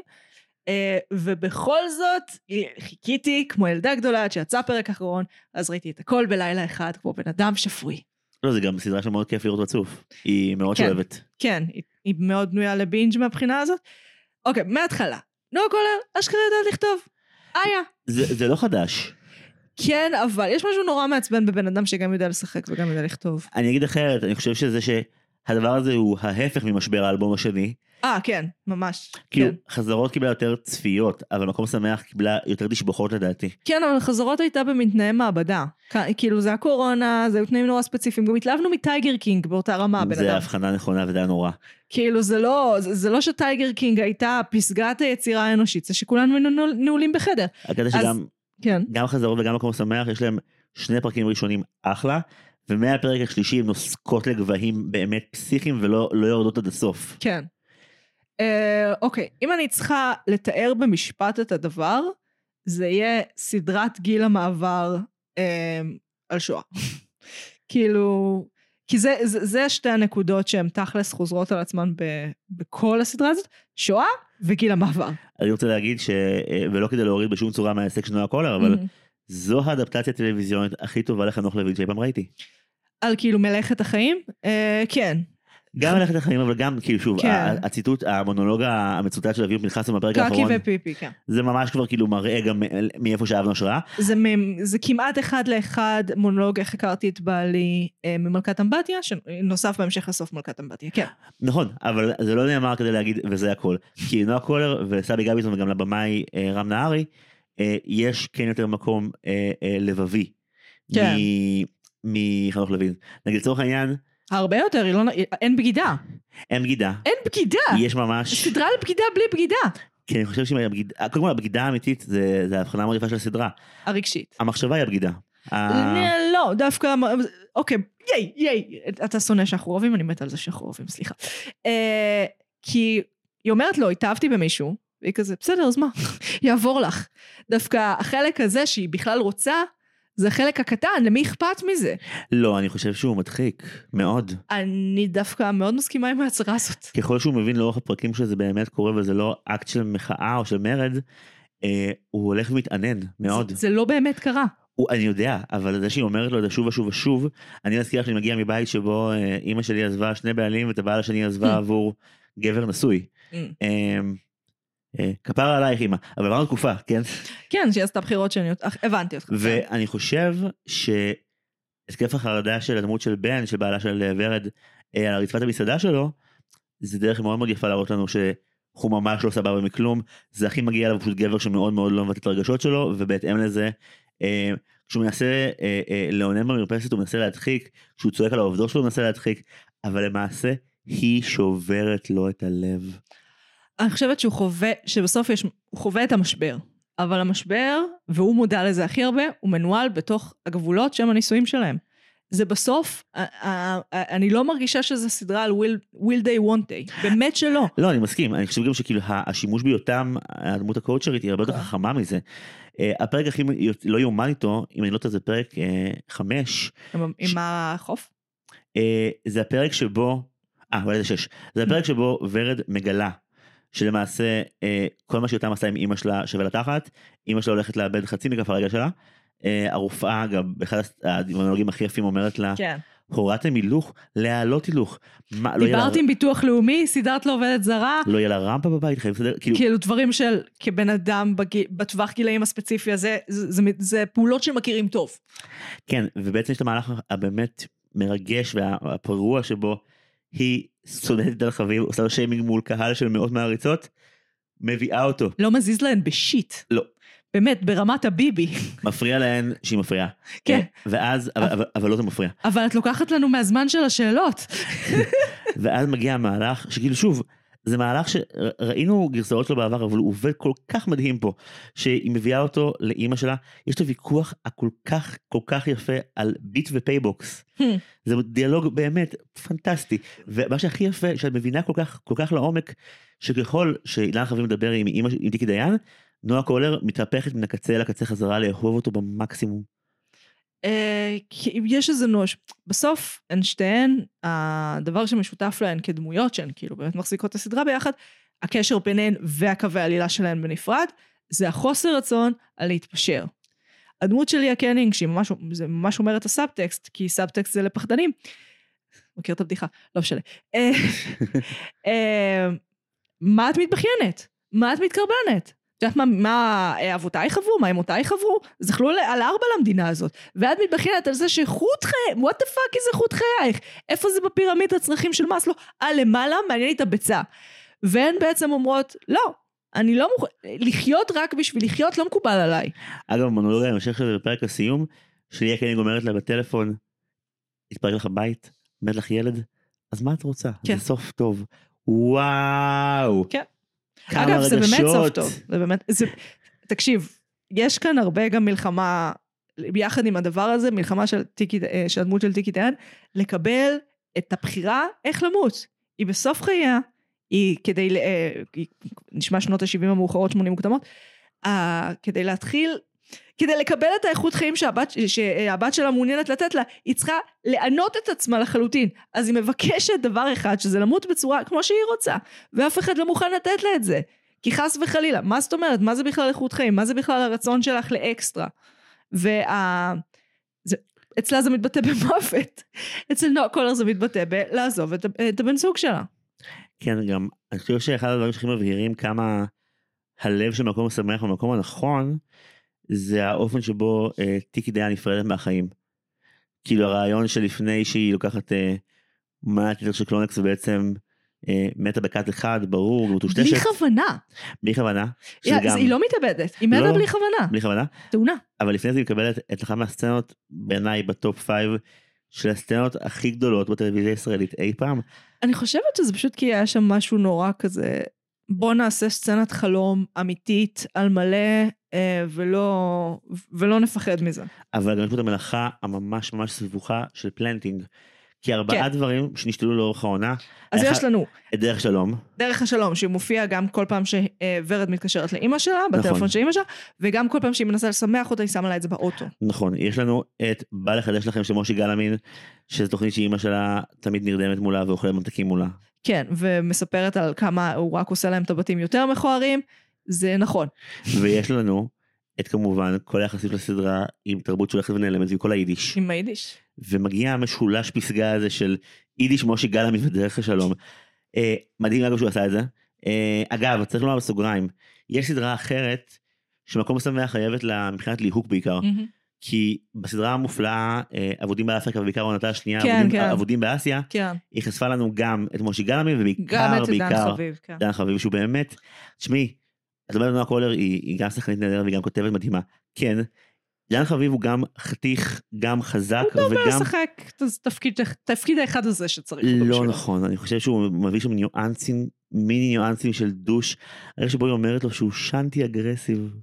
ובכל זאת חיכיתי כמו ילדה גדולה עד שיצא פרק אחרון, אז ראיתי את הכל בלילה אחד כמו בן אדם שפוי. לא, זה גם סדרה שמאוד כיף לראות רצוף, היא מאוד שואבת. כן, היא מאוד בנויה לבינג' מהבחינה הזאת. אוקיי, מההתחלה, נועה קולר, אשכרה יודעת לכתוב, איה. זה לא חדש. כן, אבל יש משהו נורא מעצבן בבן אדם שגם יודע לשחק וגם יודע לכתוב. אני אגיד אחרת, אני חושב שזה שהדבר הזה הוא ההפך ממשבר האלבום השני. אה, כן, ממש. כאילו, כן. חזרות קיבלה יותר צפיות, אבל מקום שמח קיבלה יותר תשבחות לדעתי. כן, אבל חזרות הייתה במתנאי מעבדה. כאילו, זה הקורונה, זה היו תנאים נורא ספציפיים, גם התלהבנו מטייגר קינג באותה רמה, בן אדם. זה הבחנה נכונה וזה היה נורא. כאילו, זה לא, זה לא שטייגר קינג הייתה פסגת היצירה האנושית, זה שכולנו נעולים בחדר. הקטע שגם... כן. גם חזרות וגם מקום שמח, יש להם שני פרקים ראשונים אחלה, ומהפרק השלישי הם נוסקות לגבהים באמת פסיכיים ולא לא יורדות עד הסוף. כן. אה, אוקיי, אם אני צריכה לתאר במשפט את הדבר, זה יהיה סדרת גיל המעבר אה, על שואה. כאילו, כי זה, זה, זה שתי הנקודות שהן תכלס חוזרות על עצמן ב, בכל הסדרה הזאת, שואה וגיל המעבר. אני רוצה להגיד ש... ולא כדי להוריד בשום צורה מהעסק של נועה קולר, אבל זו האדפטציה טלוויזיונית הכי טובה לחנוך לוין שאי פעם ראיתי. על כאילו מלאכת החיים? כן. גם מלאכת החיים, אבל גם כאילו שוב, הציטוט, המונולוג המצוטט של אביב פנחס בפרק האחרון, קקי ופיפי, כן. זה ממש כבר כאילו מראה גם מאיפה שאהבנו השראה. זה כמעט אחד לאחד מונולוג איך הכרתי את בעלי ממלכת אמבטיה, שנוסף בהמשך לסוף מלכת אמבטיה, כן. נכון, אבל זה לא נאמר כדי להגיד, וזה הכל. כי נועה קולר וסבי גביזון וגם לבמאי רם נהרי, יש כן יותר מקום לבבי מחנוך לוין. נגיד לצורך העניין, הרבה יותר, לא, אין בגידה. אין בגידה. אין בגידה. יש ממש... סדרה לבגידה בלי בגידה. כי אני חושב שהבגידה, קודם כל הבגידה האמיתית זה, זה ההבחנה המעריפה של הסדרה. הרגשית. המחשבה היא הבגידה. לא, דווקא, אוקיי, ייי, ייי, אתה שונא שאנחנו אוהבים, אני מת על זה שאנחנו אוהבים, סליחה. כי היא אומרת לו, התאהבתי במישהו, והיא כזה, בסדר, אז מה? יעבור לך. דווקא החלק הזה שהיא בכלל רוצה, זה החלק הקטן, למי אכפת מזה? לא, אני חושב שהוא מדחיק, מאוד. אני דווקא מאוד מסכימה עם ההצהרה הזאת. ככל שהוא מבין לאורך הפרקים שזה באמת קורה, וזה לא אקט של מחאה או של מרד, אה, הוא הולך ומתענן, מאוד. זה, זה לא באמת קרה. הוא, אני יודע, אבל זה שהיא אומרת לו את זה שוב ושוב ושוב, אני מזכיר שאני מגיע מבית שבו אה, אמא שלי עזבה שני בעלים, ואת הבעל השני עזבה עבור גבר נשוי. אה, כפר עלייך אמא, אבל עברנו תקופה, כן? כן, שהיא עשתה בחירות שניות, הבנתי אותך. ואני חושב שהתקף החרדה של הדמות של בן, של בעלה של ורד, על הרצפת המסעדה שלו, זה דרך מאוד מאוד יפה להראות לנו שהוא ממש לא סבבה מכלום, זה הכי מגיע אליו פשוט גבר שמאוד מאוד לא מבטא את הרגשות שלו, ובהתאם לזה, כשהוא מנסה לעונן במרפסת, הוא מנסה להדחיק, כשהוא צועק על העובדות שלו הוא מנסה להדחיק, אבל למעשה היא שוברת לו את הלב. אני חושבת שהוא חווה, שבסוף יש, הוא חווה את המשבר, אבל המשבר, והוא מודע לזה הכי הרבה, הוא מנוהל בתוך הגבולות שהם הניסויים שלהם. זה בסוף, אני לא מרגישה שזה סדרה על will, will they, won't they, באמת שלא. לא, אני מסכים, אני חושב גם שכאילו השימוש ביותם, הדמות הקואוצ'רית היא הרבה יותר חכמה מזה. הפרק הכי לא יאומן איתו, אם אני לא יודעת, זה פרק חמש. עם החוף? זה הפרק שבו, אה, אולי זה שש, זה הפרק שבו ורד מגלה, שלמעשה כל מה שיותם עשה עם אמא שלה שווה לתחת, אמא שלה הולכת לאבד חצי מכף הרגל שלה, הרופאה גם באחד הדמיונולוגים הכי יפים אומרת לה, הורדתם הילוך, להעלות הילוך. דיברת עם ביטוח לאומי, סידרת לו עובדת זרה. לא יהיה לה רמפה בבית, חייב לסדר. כאילו דברים של כבן אדם בטווח גילאים הספציפי הזה, זה פעולות שמכירים טוב. כן, ובעצם יש את המהלך הבאמת מרגש והפרוע שבו היא סונדת את הלחבים, עושה לו שיימינג מול קהל של מאות מעריצות, מביאה אותו. לא מזיז להן בשיט. לא. באמת, ברמת הביבי. מפריע להן שהיא מפריעה. כן. ואז, אבל, אבל לא זה מפריע. אבל את לוקחת לנו מהזמן של השאלות. ואז מגיע המהלך, שכאילו שוב, זה מהלך שראינו גרסאות שלו בעבר, אבל הוא עובד כל כך מדהים פה, שהיא מביאה אותו לאמא שלה, יש לו ויכוח הכל כך, כל כך יפה על ביט ופייבוקס. זה דיאלוג באמת פנטסטי, ומה שהכי יפה, שאת מבינה כל כך, כל כך לעומק, שככל שאילן חייבים לדבר עם אמא, עם טיקי דיין, נועה קולר מתהפכת מן הקצה לקצה חזרה לאהוב אותו במקסימום. יש איזה נוש, בסוף הן שתיהן, הדבר שמשותף להן כדמויות שהן כאילו באמת מחזיקות את הסדרה ביחד, הקשר ביניהן והקווי העלילה שלהן בנפרד, זה החוסר רצון על להתפשר. הדמות של ליה קנינג, שהיא ממש, זה ממש אומר את הסאבטקסט, כי סאבטקסט זה לפחדנים, מכיר את הבדיחה, לא משנה. מה את מתבחיינת? מה את מתקרבנת? את יודעת מה, מה אבותיי חברו, מה אמותיי חברו, זכלו על ארבע למדינה הזאת, ואת מתבחיינת על זה שאיכות חיי, what the fuck is איכות חייך, איפה זה בפירמיד הצרכים של מאסלו, אה למעלה, מעניין לי את הביצה, והן בעצם אומרות, לא, אני לא מוכן, לחיות רק בשביל לחיות לא מקובל עליי. אגב, מונולוגיה, אני חושב שבפרק הסיום, שלי הקנינג אומרת לה בטלפון, התפרק לך בית, מת לך ילד, אז מה את רוצה? כן. זה סוף טוב. וואו. כן. כמה אגב, זה רגשות. באמת סוף טוב. זה באמת, זה, תקשיב, יש כאן הרבה גם מלחמה, ביחד עם הדבר הזה, מלחמה של, טיקי, של הדמות של טיקי דיין, לקבל את הבחירה איך למות. היא בסוף חייה, היא כדי, היא, נשמע שנות ה-שבעים המאוחרות, שמונים מוקדמות, כדי להתחיל, כדי לקבל את האיכות חיים שהבת, שהבת שלה מעוניינת לתת לה, היא צריכה לענות את עצמה לחלוטין. אז היא מבקשת דבר אחד, שזה למות בצורה כמו שהיא רוצה, ואף אחד לא מוכן לתת לה את זה. כי חס וחלילה, מה זאת אומרת? מה זה בכלל איכות חיים? מה זה בכלל הרצון שלך לאקסטרה? וה... זה... אצלה זה מתבטא במוות. אצל נועה קולר זה מתבטא בלעזוב את, את הבן זוג שלה. כן, גם, אני חושב שאחד הדברים שהכי מבהירים כמה הלב של מקום משמח במקום הנכון, זה האופן שבו אה, טיקי דיין נפרדת מהחיים. כאילו הרעיון שלפני שהיא לוקחת אה, מעט יותר של קלונקס ובעצם אה, מתה בקאט אחד, ברור, מטושטשת. בלי כוונה. בלי כוונה. Yeah, גם... היא לא מתאבדת, היא מתה לא, בלי כוונה. בלי כוונה. תאונה. אבל לפני זה היא מקבלת את אחת מהסצנות בעיניי בטופ פייב של הסצנות הכי גדולות בטלוויזיה הישראלית אי פעם. אני חושבת שזה פשוט כי היה שם משהו נורא כזה בוא נעשה סצנת חלום אמיתית על מלא, אה, ולא, ולא נפחד מזה. אבל גם יש פה את המלאכה הממש ממש סבוכה של פלנטינג. כי ארבעה כן. דברים שנשתלו לאורך העונה. אז אחד- יש לנו את דרך שלום. דרך השלום, שהיא מופיעה גם כל פעם שוורד מתקשרת לאמא שלה, בטלפון נכון. של אמא שלה, וגם כל פעם שהיא מנסה לשמח אותה, היא שמה לה את זה באוטו. נכון, יש לנו את בא לחדש לכם של מושי גלאמין, שזו תוכנית שאימא שלה תמיד נרדמת מולה ואוכלת ממתקים מולה. כן, ומספרת על כמה הוא רק עושה להם את הבתים יותר מכוערים, זה נכון. ויש לנו את כמובן כל היחסים לסדרה עם תרבות שהולכת ונעלמת ועם כל היידיש. עם היידיש. ומגיע המשולש פסגה הזה של יידיש מושי גלאמין ודרך השלום. אה, מדהים אגב שהוא עשה את זה. אה, אגב, צריך לומר בסוגריים, יש סדרה אחרת שמקום שמח חייבת לה מבחינת ליהוק בעיקר. מהמם. כי בסדרה המופלאה, אה, עבודים באפריקה ובעיקר עונתה השנייה, כן, עבודים, כן. עבודים באסיה, כן. היא חשפה לנו גם את מושי גלאמין גם ובעיקר, את דן בעיקר, חביב, כן. דן חביב, שהוא באמת, תשמעי, את אומרת נועה קולר, היא, היא גם שחקנית נהדרת והיא גם כותבת מדהימה. כן, דן חביב הוא גם חתיך, גם חזק, הוא טוב וגם... לשחק את התפקיד, תפקיד האחד הזה שצריך אותו לא בשבילו. נכון, אני חושב שהוא מביא שם ניואנסים, מיני ניואנסים של דוש, הרי שבו היא אומרת לו שהוא שנטי אגרסיב.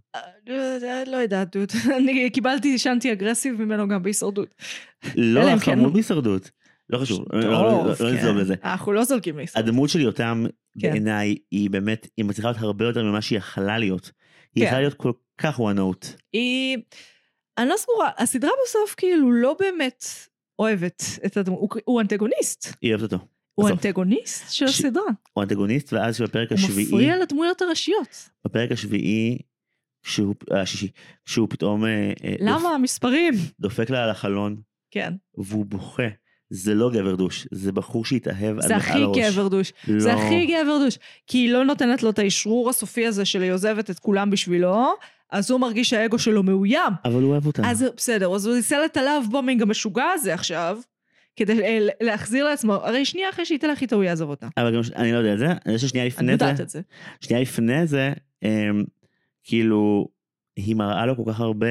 אה, לא יודעת, דוד. אני קיבלתי שנטי אגרסיב ממנו גם בהישרדות. לא, אלא אם כן חמוד הוא- בהישרדות. לא חשוב, לא- לא- טוב, לא- לא כן. נזלוג לזה. אנחנו לא זולקים להישרדות. הדמות של יותם כן. בעיניי היא באמת, היא מצליחה להיות הרבה יותר ממה שהיא יכלה להיות. היא כן. יכלה להיות כל כך one note. היא... אני לא סגורה, הסדרה בסוף כאילו לא באמת אוהבת את הדמות, הוא- הוא אנטגוניסט. היא אוהבת אותו. הוא בסוף. אנטגוניסט של ש- הסדרה. הוא אנטגוניסט, ואז שבפרק הוא השביעי, מפריע לדמויות הראשיות. בפרק השביעי, שהוא, השישי, שהוא פתאום אה, אה, דופ- למה המספרים? דופק לה על החלון, כן. והוא בוכה. זה לא גבר דוש, זה בחור שהתאהב זה על הכי על הראש. גבר דוש. לא. זה הכי גבר דוש. כי היא לא נותנת לו את האשרור הסופי הזה של היא עוזבת את כולם בשבילו, אז הוא מרגיש שהאגו שלו מאוים. אבל הוא אוהב אותה. אז בסדר, אז הוא ניסה את הלאב בומינג המשוגע הזה עכשיו, כדי אה, להחזיר לעצמו, הרי שנייה אחרי שהיא תלך איתו הוא יעזוב אותה. אבל גם, ש- אני לא יודע את זה, אני חושב ששנייה אני לפני יודעת זה, את זה. שנייה לפני זה, אמ, כאילו, היא מראה לו כל כך הרבה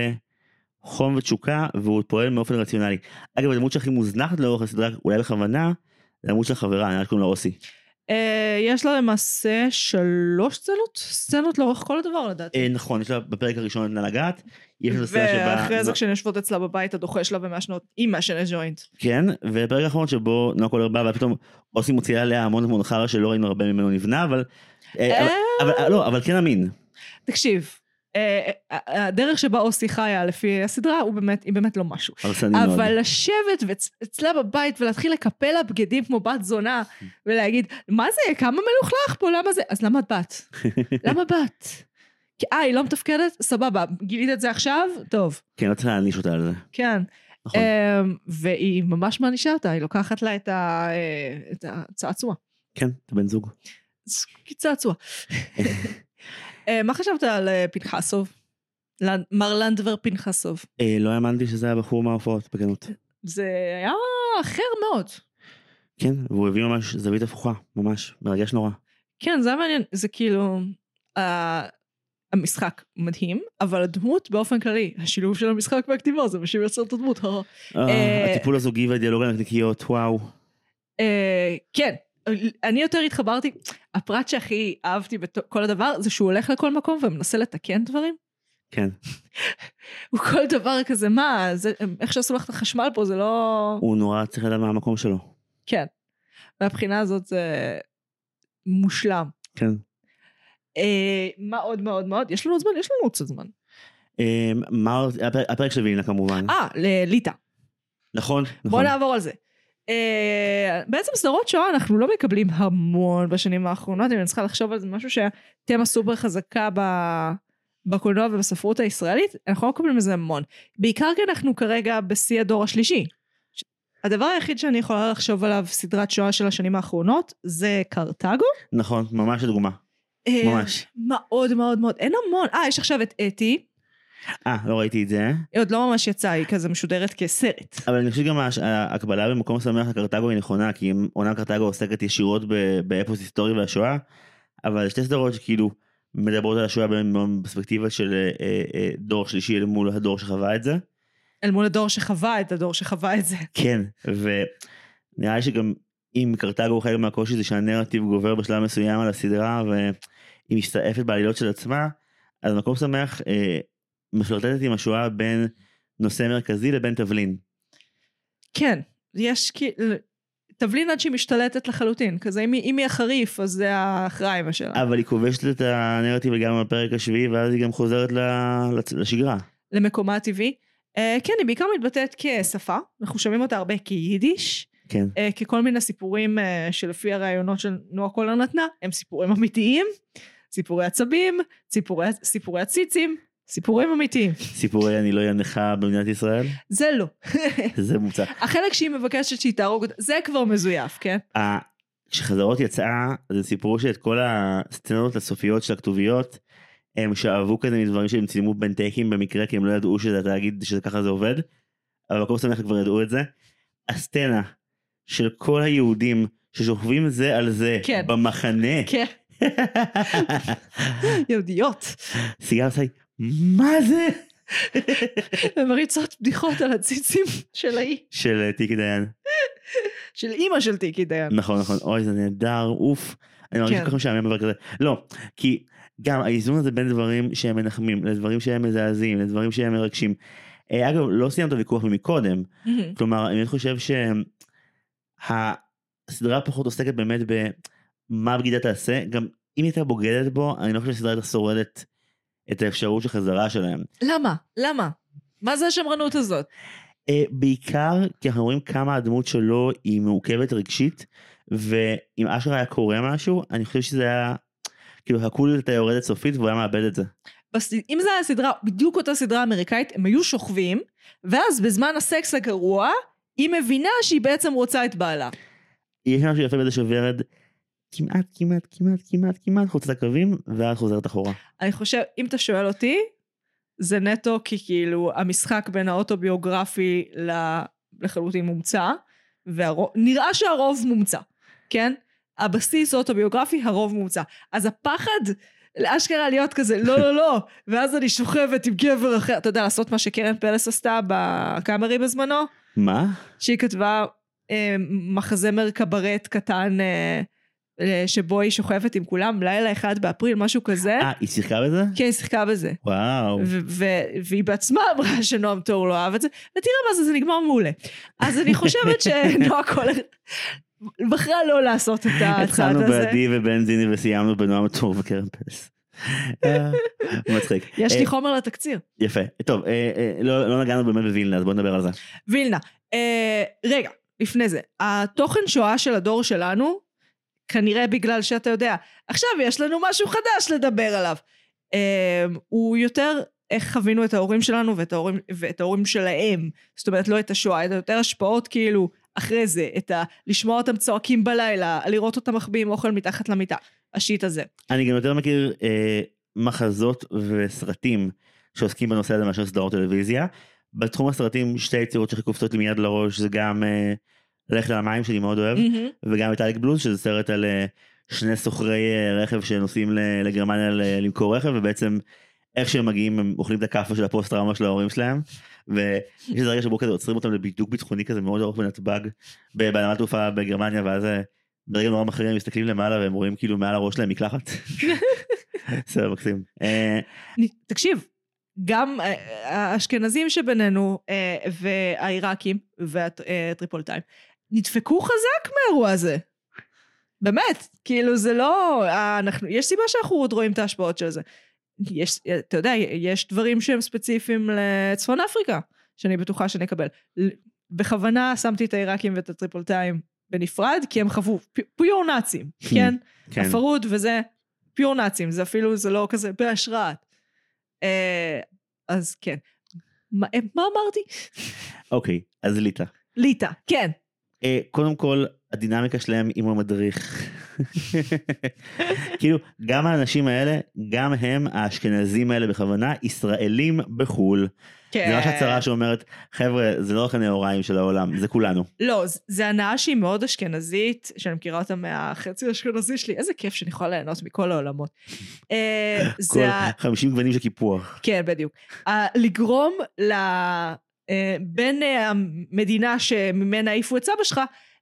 חום ותשוקה, והוא פועל באופן רציונלי. אגב, הדמות שהכי מוזנחת לאורך הסדרה, אולי בכוונה, זה הדמות של החברה, אני רק קוראים לה אוסי. אה, יש לה למעשה שלוש סצנות, סצנות לאורך כל הדבר לדעתי. אה, נכון, יש לה בפרק הראשון את נלגת, יש לה סצנה שבה... ואחרי זה כשהן יושבות אצלה בבית הדוחה שלה ומעשנות, היא מעשנת ג'וינט. כן, ובפרק האחרון שבו נועה קולר בא, ופתאום אוסי מוציאה עליה המון המון חרא שלא ראינו הרבה ממנו נבנה, אבל... אה, אבל- אבל- אה, לא, אבל כן אמין. תקשיב, אה, אה, הדרך שבה אוסי חיה לפי הסדרה הוא באמת, היא באמת לא משהו. הרסני מאוד. אבל לשבת ואצלה בבית ולהתחיל לקפל לה בגדים כמו בת זונה ולהגיד, מה זה, כמה מלוכלך פה, למה זה? אז למה את בת? למה בת? כי אה, היא לא מתפקדת? סבבה, גילית את זה עכשיו? טוב, כן, לא צריך להעניש אותה על זה. כן. נכון. אמ, והיא ממש מענישה אותה, היא לוקחת לה את ה- אה, את הצעצוע. כן, אתה בן זוג. צעצוע. אה, מה חשבת על אה, פנחסוב? לנ- מר לנדבר פנחסוב. אה, לא האמנתי שזה היה בחור מההופעות, בכנות. זה היה אחר מאוד. כן, והוא הביא ממש זווית הפוכה, ממש, מרגש נורא. כן, זה היה מעניין, זה כאילו, ה- המשחק מדהים, אבל הדמות באופן כללי, השילוב של המשחק והכתיבה, זה מה שיוצר את הדמות. אה, אה, הטיפול הזוגי והדיאלוג הנקניקיות, וואו. אה, כן, אני יותר התחברתי, הפרט שהכי אהבתי בכל הדבר, זה שהוא הולך לכל מקום ומנסה לתקן דברים. כן. הוא כל דבר כזה, מה, זה, איך שעשו לך את החשמל פה, זה לא... הוא נורא צריך לדעת מה המקום שלו. כן. מהבחינה הזאת זה מושלם. כן. אה, מה עוד מאוד מאוד? יש לנו עוד זמן? יש לנו עוד קצת זמן. אה, מה עוד? הפרק- הפרק של וינה כמובן. אה, לליטה. נכון, בוא נכון. נעבור על זה. אה, בעצם סדרות שואה אנחנו לא מקבלים המון בשנים האחרונות, אם אני צריכה לחשוב על זה משהו שהתמה סופר חזקה ב... בקולנוע ובספרות הישראלית, אנחנו לא מקבלים לזה המון. בעיקר כי אנחנו כרגע בשיא הדור השלישי. הדבר היחיד שאני יכולה לחשוב עליו סדרת שואה של השנים האחרונות, זה קרטגו. נכון, ממש דוגמה. אה, ממש. מאוד מאוד מאוד, אין המון. אה, יש עכשיו את אתי, אה, לא ראיתי את זה. היא עוד לא ממש יצאה, היא כזה משודרת כסרט. אבל אני חושב גם הש- ההקבלה במקום שמח לקרטגו היא נכונה, כי אם עונה קרטגו עוסקת ישירות ב- באפוס היסטורי והשואה, אבל שתי סדרות שכאילו מדברות על השואה בפרספקטיבה של אה, אה, דור שלישי אל מול הדור שחווה את זה. אל מול הדור שחווה את הדור שחווה את זה. כן, ונראה לי שגם עם קרתגו חלק מהקושי זה שהנרטיב גובר בשלב מסוים על הסדרה, והיא מסתעפת בעלילות של עצמה, אז מקום שמח אה, מפלרטטת עם השואה בין נושא מרכזי לבין תבלין. כן, יש כאילו, תבלין עד שהיא משתלטת לחלוטין, כזה אם היא, אם היא החריף, אז זה האחראים שלה. אבל היא כובשת את הנרטיב גם בפרק השביעי, ואז היא גם חוזרת לשגרה. למקומה הטבעי. אה, כן, היא בעיקר מתבטאת כשפה, אנחנו שומעים אותה הרבה כיידיש, כן. אה, ככל מיני סיפורים אה, שלפי הרעיונות של נועה קולר נתנה, הם סיפורים אמיתיים, סיפורי עצבים, סיפורי, סיפורי הציצים, סיפורים אמיתיים. סיפורי אני לא אהיה נכה במדינת ישראל? זה לא. זה מוצא. החלק שהיא מבקשת שהיא תהרוג אותה, זה כבר מזויף, כן? כשחזרות יצאה, זה סיפור שאת כל הסצנות הסופיות של הכתוביות, הם שאהבו כזה מדברים שהם צילמו בין טייקים במקרה, כי הם לא ידעו שזה תאגיד, שזה ככה זה עובד, אבל מקום שמח כבר ידעו את זה. הסצנה של כל היהודים ששוכבים זה על זה, כן. במחנה. כן. יהודיות. סיגר עושה, מה זה? ומריצות בדיחות על הציצים של האי. של טיקי דיין. של אימא של טיקי דיין. נכון, נכון. אוי, זה נהדר, אוף. אני מרגיש כן. כל כך משעמם דבר כזה. לא, כי גם האיזון הזה בין דברים שהם מנחמים, לדברים שהם מזעזעים, לדברים שהם מרגשים. אגב, לא סיימת הוויכוח ממקודם. כלומר, אני חושב שהסדרה פחות עוסקת באמת במה הבגידה תעשה. גם אם הייתה בוגדת בו, אני לא חושב שהסדרה הייתה שורדת את האפשרות של חזרה שלהם. למה? למה? מה זה השמרנות הזאת? בעיקר כי אנחנו רואים כמה הדמות שלו היא מעוכבת רגשית, ואם אשר היה קורה משהו, אני חושב שזה היה, כאילו הקוליות היה יורדת סופית, והוא היה מאבד את זה. אם זה היה סדרה, בדיוק אותה סדרה אמריקאית, הם היו שוכבים, ואז בזמן הסקס הגרוע, היא מבינה שהיא בעצם רוצה את בעלה. יש משהו יפה בזה שוורד, כמעט, כמעט, כמעט, כמעט, כמעט חוצה את הקווים, ואז חוזרת אחורה. אני חושב, אם אתה שואל אותי, זה נטו כי כאילו המשחק בין האוטוביוגרפי לחלוטין מומצא, ונראה שהרוב מומצא, כן? הבסיס אוטוביוגרפי, הרוב מומצא. אז הפחד, לאשכרה להיות כזה, לא, לא, לא, ואז אני שוכבת עם גבר אחר, אתה יודע, לעשות מה שקרן פלס עשתה בקאמרי בזמנו? מה? שהיא כתבה אה, מחזמר קברט קטן, אה, שבו היא שוכבת עם כולם, לילה אחד באפריל, משהו כזה. אה, היא שיחקה בזה? כן, היא שיחקה בזה. וואו. והיא בעצמה אמרה שנועם תור לא אהב את זה, ותראה מה זה, זה נגמר מעולה. אז אני חושבת שנועה קולר בחרה לא לעשות את הצעד הזה. התחלנו בעדי ובנזיני וסיימנו בנועם תור וקרן פלס. מצחיק. יש לי חומר לתקציר. יפה. טוב, לא נגענו באמת בווילנה, אז בוא נדבר על זה. וילנה. רגע, לפני זה. התוכן שואה של הדור שלנו, כנראה בגלל שאתה יודע, עכשיו יש לנו משהו חדש לדבר עליו. הוא יותר איך חווינו את ההורים שלנו ואת ההורים, ואת ההורים שלהם. זאת אומרת, לא את השואה, את יותר השפעות כאילו אחרי זה, את ה... לשמוע אותם צועקים בלילה, לראות אותם מחביאים אוכל מתחת למיטה, השיט הזה. אני גם יותר מכיר אה, מחזות וסרטים שעוסקים בנושא הזה מאשר סדרות טלוויזיה. בתחום הסרטים שתי יצירות שקופצות לי מיד לראש, זה גם... אה, ללכת על המים שאני מאוד אוהב, mm-hmm. וגם את אלק בלוז, שזה סרט על שני סוחרי רכב שנוסעים לגרמניה למכור רכב, ובעצם איך שהם מגיעים, הם אוכלים את הקפה של הפוסט טראומה של ההורים שלהם, ויש איזה רגע שבו כזה עוצרים אותם לבידוק ביטחוני כזה מאוד ארוך בנתב"ג, בנמל תעופה בגרמניה, ואז ברגע נורא אחרים מסתכלים למעלה, והם רואים כאילו מעל הראש שלהם מקלחת. סרט מקסים. תקשיב, גם האשכנזים שבינינו, והעיראקים, והטריפולטאים, נדפקו חזק מהאירוע הזה. באמת, כאילו זה לא, אנחנו, יש סיבה שאנחנו עוד רואים את ההשפעות של זה. יש, אתה יודע, יש דברים שהם ספציפיים לצפון אפריקה, שאני בטוחה שנקבל. בכוונה שמתי את העיראקים ואת הטריפולטאים בנפרד, כי הם חוו פיור נאצים, כן? הפרוד וזה פיור נאצים, זה אפילו, זה לא כזה בהשראת. אז כן. מה אמרתי? אוקיי, אז ליטה. ליטה, כן. קודם כל, הדינמיקה שלהם עם המדריך. כאילו, גם האנשים האלה, גם הם, האשכנזים האלה בכוונה, ישראלים בחול. זה ממש הצהרה שאומרת, חבר'ה, זה לא רק הנאוריים של העולם, זה כולנו. לא, זה הנאה שהיא מאוד אשכנזית, שאני מכירה אותה מהחצי האשכנזי שלי, איזה כיף שאני יכולה ליהנות מכל העולמות. כל חמישים גוונים של קיפוח. כן, בדיוק. לגרום בין המדינה שממנה העיפו את סבא שלך,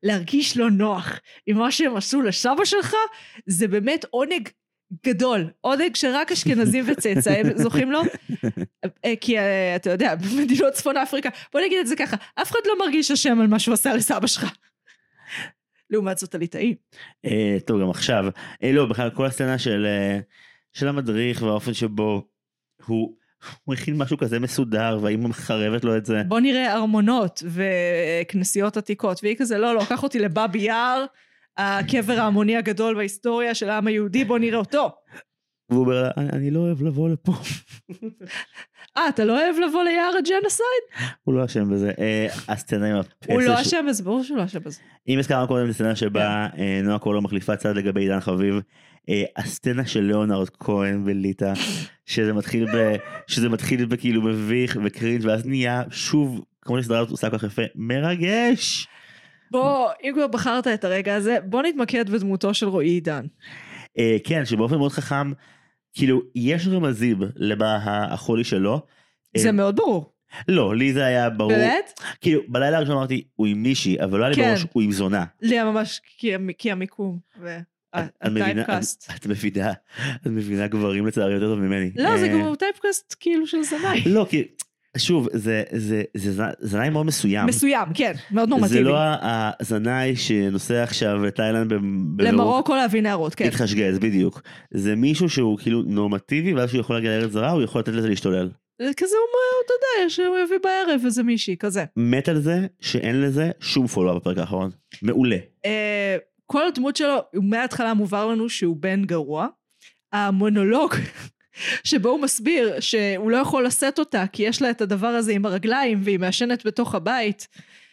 להרגיש לא נוח עם מה שהם עשו לסבא שלך, זה באמת עונג גדול, עונג שרק אשכנזים וצאצאים זוכים לו, כי אתה יודע, במדינות צפון אפריקה, בוא נגיד את זה ככה, אף אחד לא מרגיש אשם על מה שהוא עשה לסבא שלך. לעומת זאת הליטאי. טוב, גם עכשיו, לא, בכלל כל הסצנה של המדריך והאופן שבו הוא הכין משהו כזה מסודר, והאמא מחרבת לו את זה. בוא נראה ארמונות וכנסיות עתיקות, והיא כזה, לא, לא, קח אותי לבאבי יער, הקבר ההמוני הגדול בהיסטוריה של העם היהודי, בוא נראה אותו. והוא אומר, אני לא אוהב לבוא לפה. אה, אתה לא אוהב לבוא ליער הג'נוסייד? הוא לא אשם בזה. הסצנה עם הפסל. הוא לא אשם בזה, ברור שהוא לא אשם בזה. אם הזכרנו קודם לסצנה שבה נועה קולו מחליפה צד לגבי עידן חביב, הסצנה של ליאונרד כהן וליטה, שזה מתחיל ב... שזה מתחיל בכאילו מביך וקרינג' ואז נהיה שוב, כמו שסדרה הזאת עושה כך יפה, מרגש. בוא, אם כבר בחרת את הרגע הזה, בוא נתמקד בדמותו של רועי עידן. כן, שבאופן מאוד חכם, כאילו, יש רמזים למה החולי שלו. זה מאוד ברור. לא, לי זה היה ברור. באמת? כאילו, בלילה הראשון אמרתי, הוא עם מישהי, אבל לא היה לי ברור שהוא עם זונה. לי היה ממש, כי המיקום, הטייפקאסט. את מבינה, את מבינה גברים לצערי יותר טוב ממני. לא, זה גם טייפקאסט כאילו של זנאי. לא, כי... שוב, זה, זה, זה זנאי מאוד מסוים. מסוים, כן, מאוד נורמטיבי. זה לא הזנאי שנוסע עכשיו לתאילנד למרוקו להביא נערות, כן. התחשגז, בדיוק. זה מישהו שהוא כאילו נורמטיבי, ואז שהוא יכול להגיע לארץ זרה, הוא יכול לתת לזה להשתולל. כזה הוא אומר, אתה יודע, שהוא יביא בערב איזה מישהי, כזה. מת על זה שאין לזה שום פולו בפרק האחרון. מעולה. כל הדמות שלו, מההתחלה מובהר לנו שהוא בן גרוע. המונולוג שבו הוא מסביר שהוא לא יכול לשאת אותה, כי יש לה את הדבר הזה עם הרגליים, והיא מעשנת בתוך הבית,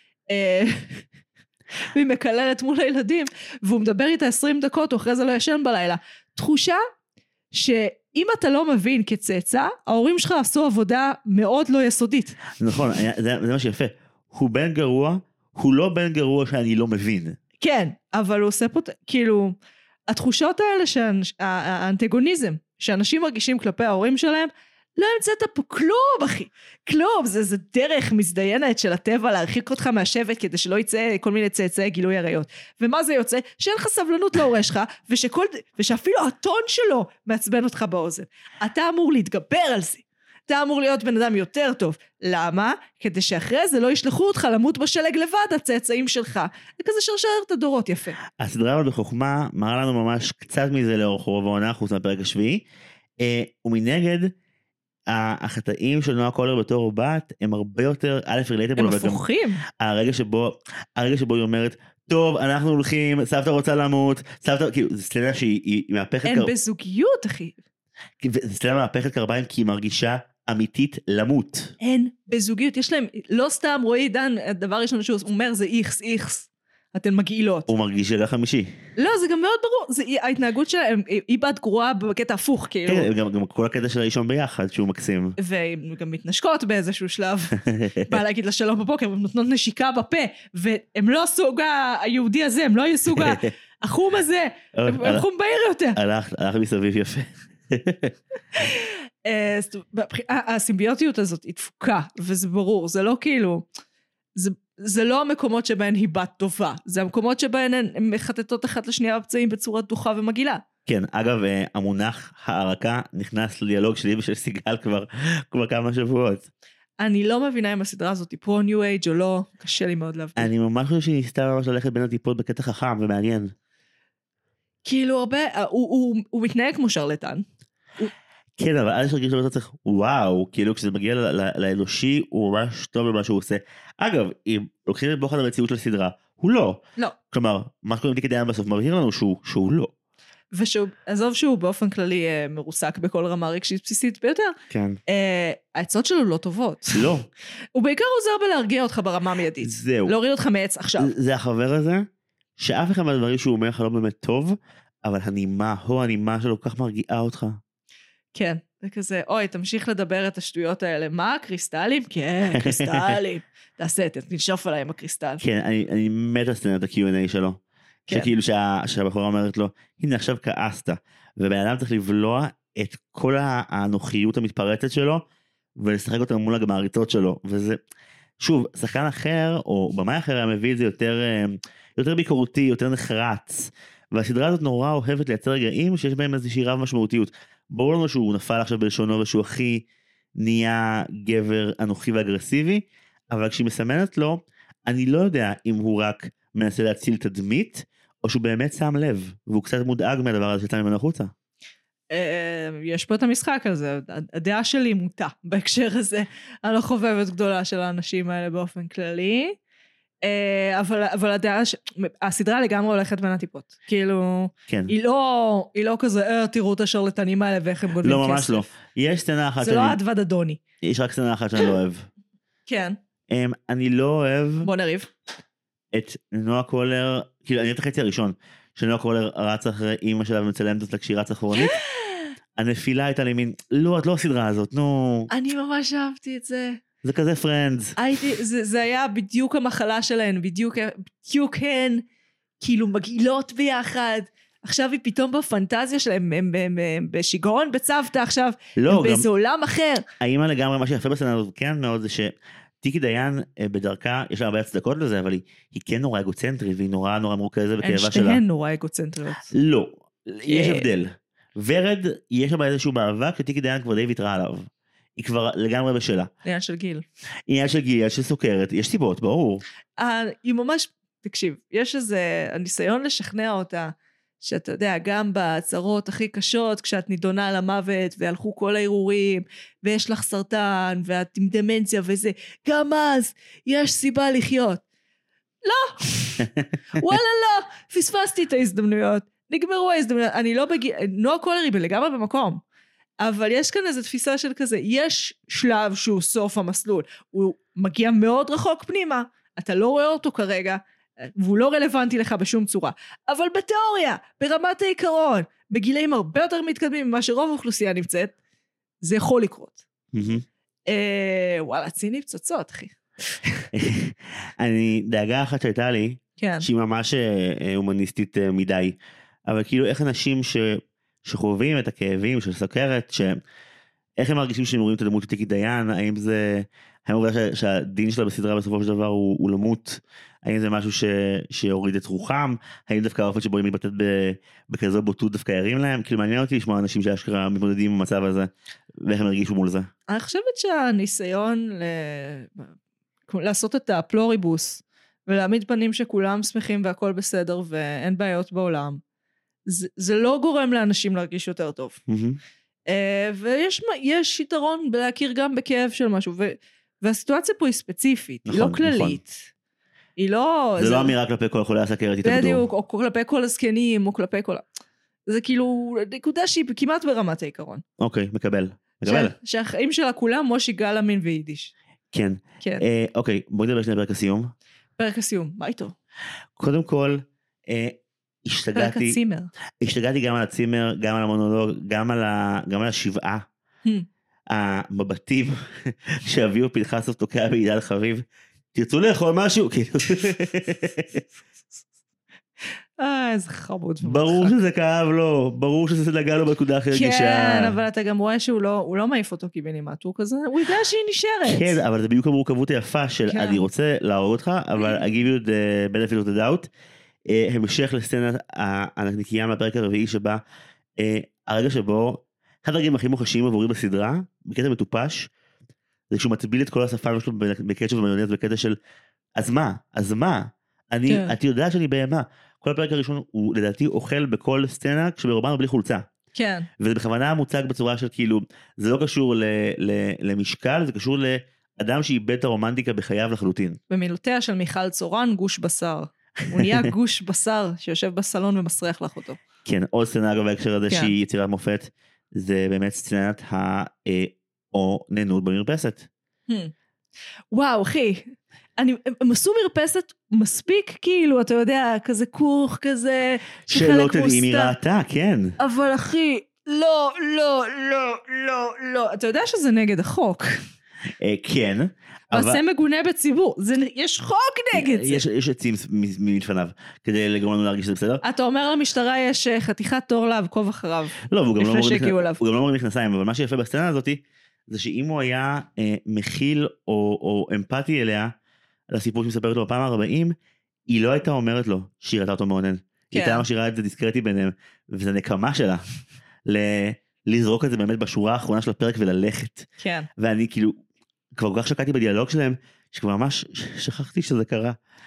והיא מקללת מול הילדים, והוא מדבר איתה עשרים דקות, הוא אחרי זה לא ישן בלילה. תחושה שאם אתה לא מבין כצאצא, ההורים שלך עשו עבודה מאוד לא יסודית. נכון, זה, זה מה שיפה. הוא בן גרוע, הוא לא בן גרוע שאני לא מבין. כן, אבל הוא עושה פה, כאילו, התחושות האלה, האנטגוניזם, שאנשים מרגישים כלפי ההורים שלהם, לא המצאת פה כלום, אחי. כלום, זה, זה דרך מזדיינת של הטבע להרחיק אותך מהשבט, כדי שלא יצא כל מיני צאצאי גילוי עריות. ומה זה יוצא? שאין לך סבלנות להורה שלך, ושכל, ושאפילו הטון שלו מעצבן אותך באוזן. אתה אמור להתגבר על זה. אתה אמור להיות בן אדם יותר טוב. למה? כדי שאחרי זה לא ישלחו אותך למות בשלג לבד, הצאצאים שלך. זה כזה שרשרת הדורות, יפה. הסדרה אבל בחוכמה מראה לנו ממש קצת מזה לאורך רוב העונה, חוץ מהפרק השביעי. אה, ומנגד, החטאים של נועה קולר בתור בת, הם הרבה יותר, א' רילייטבול. הם הפוכים. הרגע שבו, הרגע שבו היא אומרת, טוב, אנחנו הולכים, סבתא רוצה למות, סבתא, כאילו, זו סצנה שהיא מהפכת... הם בזוגיות, אחי. זו סצנה מהפכת קרביים, כי היא מרגישה אמיתית למות. אין בזוגיות, יש להם, לא סתם רועי עידן, הדבר ראשון שהוא אומר זה איכס, איכס. אתן מגעילות. הוא מרגיש ילד חמישי. לא, זה גם מאוד ברור, זה, ההתנהגות שלהם, היא בת גרועה בקטע הפוך, כאילו. כן, גם, גם כל הקטע של האישון ביחד, שהוא מקסים. והן גם מתנשקות באיזשהו שלב, בא להגיד לה שלום בבוקר, הן נותנות נשיקה בפה, והם לא סוג היהודי הזה, הם לא יהיו סוג החום הזה, הם חום בהיר יותר. הלך, הלך מסביב יפה. הסימביוטיות הזאת היא דפוקה, וזה ברור, זה לא כאילו, זה... זה לא המקומות שבהן היא בת טובה, זה המקומות שבהן הן מחטטות אחת לשנייה בפצעים בצורה דוחה ומגעילה. כן, אגב, המונח הערקה נכנס לדיאלוג שלי ושל סיגל כבר, כבר כמה שבועות. אני לא מבינה אם הסדרה הזאת היא פרו ניו אייג' או לא, קשה לי מאוד להבדיל. אני ממש חושב שהיא ניסתה ממש ללכת בין הטיפות בקטע חכם ומעניין. כאילו הרבה, הוא, הוא, הוא מתנהג כמו שרלטן. כן, אבל אז יש רגיש שאתה צריך, וואו, כאילו כשזה מגיע לאנושי, הוא ממש טוב במה שהוא עושה. אגב, אם לוקחים את בוחד המציאות של הסדרה, הוא לא. לא. כלומר, מה שקוראים תיקי דיין בסוף מבהיר לנו שהוא, שהוא לא. ושהוא, עזוב שהוא באופן כללי אה, מרוסק בכל רמה רגשית בסיסית ביותר, כן. אה, העצות שלו לא טובות. לא. הוא בעיקר עוזר בלהרגיע אותך ברמה מיידית. זהו. להוריד אותך מעץ עכשיו. זה החבר הזה, שאף אחד מהדברים שהוא אומר לך לא באמת טוב, אבל הנימה, הו הנימה שלו כל כך מרגיעה אותך. כן, זה כזה, אוי, תמשיך לדבר את השטויות האלה. מה, קריסטלים? כן, קריסטלים. תעשה, תנשוף עליי עם הקריסטל. כן, אני, אני מת על סצנת ה-קיו אנד איי שלו. כן. שכאילו שה, שהבחורה אומרת לו, הנה עכשיו כעסת, ובן אדם צריך לבלוע את כל הנוחיות המתפרצת שלו, ולשחק אותה מול המעריצות שלו, וזה, שוב, שחקן אחר, או במאי אחר, היה מביא את זה יותר, יותר ביקורתי, יותר נחרץ, והסדרה הזאת נורא אוהבת לייצר רגעים שיש בהם איזושהי רב משמעותיות. ברור לנו שהוא נפל עכשיו בלשונו ושהוא הכי נהיה גבר אנוכי ואגרסיבי, אבל כשהיא מסמנת לו, אני לא יודע אם הוא רק מנסה להציל תדמית, או שהוא באמת שם לב, והוא קצת מודאג מהדבר הזה שיצא ממנו החוצה. יש פה את המשחק הזה, הדעה שלי מוטה בהקשר הזה, אני לא חובבת גדולה של האנשים האלה באופן כללי, אבל, אבל הדעה, הסדרה לגמרי הולכת בין הטיפות, כאילו, כן. היא לא, היא לא כזה, אה, תראו את השרלטנים האלה ואיך הם גודלים כסף. לא, ממש לא. יש סצנה אחת זה שאני... לא אדווד אדוני. יש רק סצנה אחת שאני לא אוהב. כן. אני לא אוהב... בוא נריב. את נועה קולר, כאילו, אני את החצי הראשון, שנועה קולר רץ אחרי אמא שלה ומצלמת אותה כשהיא רץ אחורנית, הנפילה הייתה לי מין, לא, את לא הסדרה הזאת, נו. אני ממש אהבתי את זה. זה כזה פרנדס. הייתי, זה, זה היה בדיוק המחלה שלהן, בדיוק, בדיוק הן, כאילו מגעילות ביחד, עכשיו היא פתאום בפנטזיה שלהם, הם, הם, הם בשיגעון בצוותא עכשיו, לא, הם גם, באיזה עולם אחר. האמא לגמרי, מה שיפה בסצנה הזאת, כן מאוד, זה שטיקי דיין בדרכה, יש לה הרבה הצדקות לזה, אבל היא, היא כן נורא אגוצנטרית, והיא נורא נורא מורכזת בכאבה שלה. הן שתיהן נורא אגוצנטריות. לא, יש הבדל. ורד, יש לה איזשהו מאבק, שטיקי דיין כבר די ויתרה עליו. היא כבר לגמרי בשלה. עניין של גיל. עניין של גיל, עניין של סוכרת, יש סיבות, ברור. היא ממש, תקשיב, יש איזה ניסיון לשכנע אותה, שאתה יודע, גם בהצהרות הכי קשות, כשאת נידונה למוות, והלכו כל הערעורים, ויש לך סרטן, ואת עם דמנציה וזה, גם אז יש סיבה לחיות. לא, וואלה לא, פספסתי את ההזדמנויות, נגמרו ההזדמנויות, אני לא בגיל, נועה קולר היא לגמרי במקום, אבל יש כאן איזו תפיסה של כזה, יש שלב שהוא סוף המסלול, הוא מגיע מאוד רחוק פנימה, אתה לא רואה אותו כרגע, והוא לא רלוונטי לך בשום צורה, אבל בתיאוריה, ברמת העיקרון, בגילאים הרבה יותר מתקדמים ממה שרוב האוכלוסייה נמצאת, זה יכול לקרות. וואלה, ציני פצצות, אחי. אני, דאגה אחת שהייתה לי, שהיא ממש הומניסטית מדי, אבל כאילו איך אנשים ש... שחווים את הכאבים של סוכרת, שאיך הם מרגישים שהם רואים את הדמות של טיקי דיין, האם זה, האם העובדה שהדין שלה בסדרה בסופו של דבר הוא, הוא למות, האם זה משהו ש, שהוריד את רוחם, האם דווקא האופן שבו היא מתבטאת בכזו בוטות דווקא ירים להם, כאילו מעניין אותי לשמוע אנשים שאשכרה מתמודדים עם המצב הזה, ואיך הם הרגישו מול זה. אני חושבת שהניסיון ל... לעשות את הפלוריבוס, ולהעמיד פנים שכולם שמחים והכל בסדר, ואין בעיות בעולם, זה, זה לא גורם לאנשים להרגיש יותר טוב. Mm-hmm. Uh, ויש יש יתרון בלהכיר גם בכאב של משהו, ו, והסיטואציה פה היא ספציפית, נכון, היא לא כללית. נכון. היא לא... זה, זה לא אמירה כלפי כל חולי הסוכרת התאבדו. בדיוק, או כלפי כל הזקנים, או כלפי כל... זה כאילו נקודה שהיא כמעט ברמת העיקרון. אוקיי, מקבל. מקבל. ש, שהחיים שלה כולם מושי גלאמין ויידיש. כן. כן. אה, אוקיי, בואי נדבר שני פרק הסיום. פרק הסיום, מה איתו? קודם כל, אה, השתגעתי, פרק הצימר. השתגעתי גם על הצימר, גם על המונולוג, גם על, ה, גם על השבעה. Hmm. המבטים שהביאו פנחסוב תוקע בעידן חביב, תרצו לאכול משהו? אה, איזה חמוד. ברור שזה כאב לו, ברור שזה נגע לו בנקודה הכי רגישה. כן, אבל אתה גם רואה שהוא לא, הוא לא מעיף אותו קיבינימט, הוא כזה, הוא יודע שהיא נשארת. כן, אבל זה בדיוק המורכבות היפה של אני רוצה להרוג אותך, אבל I give you the benefit of the doubt. המשך לסצנת הנקייה מהפרק הרביעי שבה, הרגע שבו, אחד הרגעים הכי מוחשיים עבורי בסדרה, בקטע מטופש, זה שהוא מצביל את כל השפה שלו בקטע ומיונז, בקטע של, אז מה? אז מה? אני, את יודעת שאני בהמה. כל הפרק הראשון הוא לדעתי אוכל בכל סצנה כשברובנו בלי חולצה. כן. וזה בכוונה מוצג בצורה של כאילו, זה לא קשור ל, ל, למשקל, זה קשור לאדם שאיבד את הרומנטיקה בחייו לחלוטין. במילותיה של מיכל צורן, גוש בשר. הוא נהיה גוש בשר שיושב בסלון ומסריח לך אותו. כן, עוד סצנה אגב בהקשר הזה כן. שהיא יצירת מופת, זה באמת סצנת האוננות במרפסת. Hmm. וואו, אחי. אני, הם עשו מרפסת מספיק, כאילו, אתה יודע, כזה כוך, כזה, שלא תדעי מי ראתה, כן. אבל אחי, לא, לא, לא, לא, לא. אתה יודע שזה נגד החוק. כן. עושה מגונה בציבור. יש חוק נגד זה. יש עצים מלפניו, כדי לגרום לנו להרגיש שזה בסדר. אתה אומר למשטרה, יש חתיכת תור לעקוב אחריו. לא, הוא גם לא מוריד מכנסיים, אבל מה שיפה בסצנה הזאת, זה שאם הוא היה מכיל או אמפתי אליה, לסיפור שמספרת לו בפעם הארבעים, היא לא הייתה אומרת לו שהיא ראתה אותו מעונן. היא כן. הייתה משאירה את זה דיסקרטי ביניהם, וזה נקמה שלה, ל- לזרוק את זה באמת בשורה האחרונה של הפרק וללכת. כן. ואני כאילו, כבר כל כך שקעתי בדיאלוג שלהם, שכבר ממש שכחתי שזה קרה.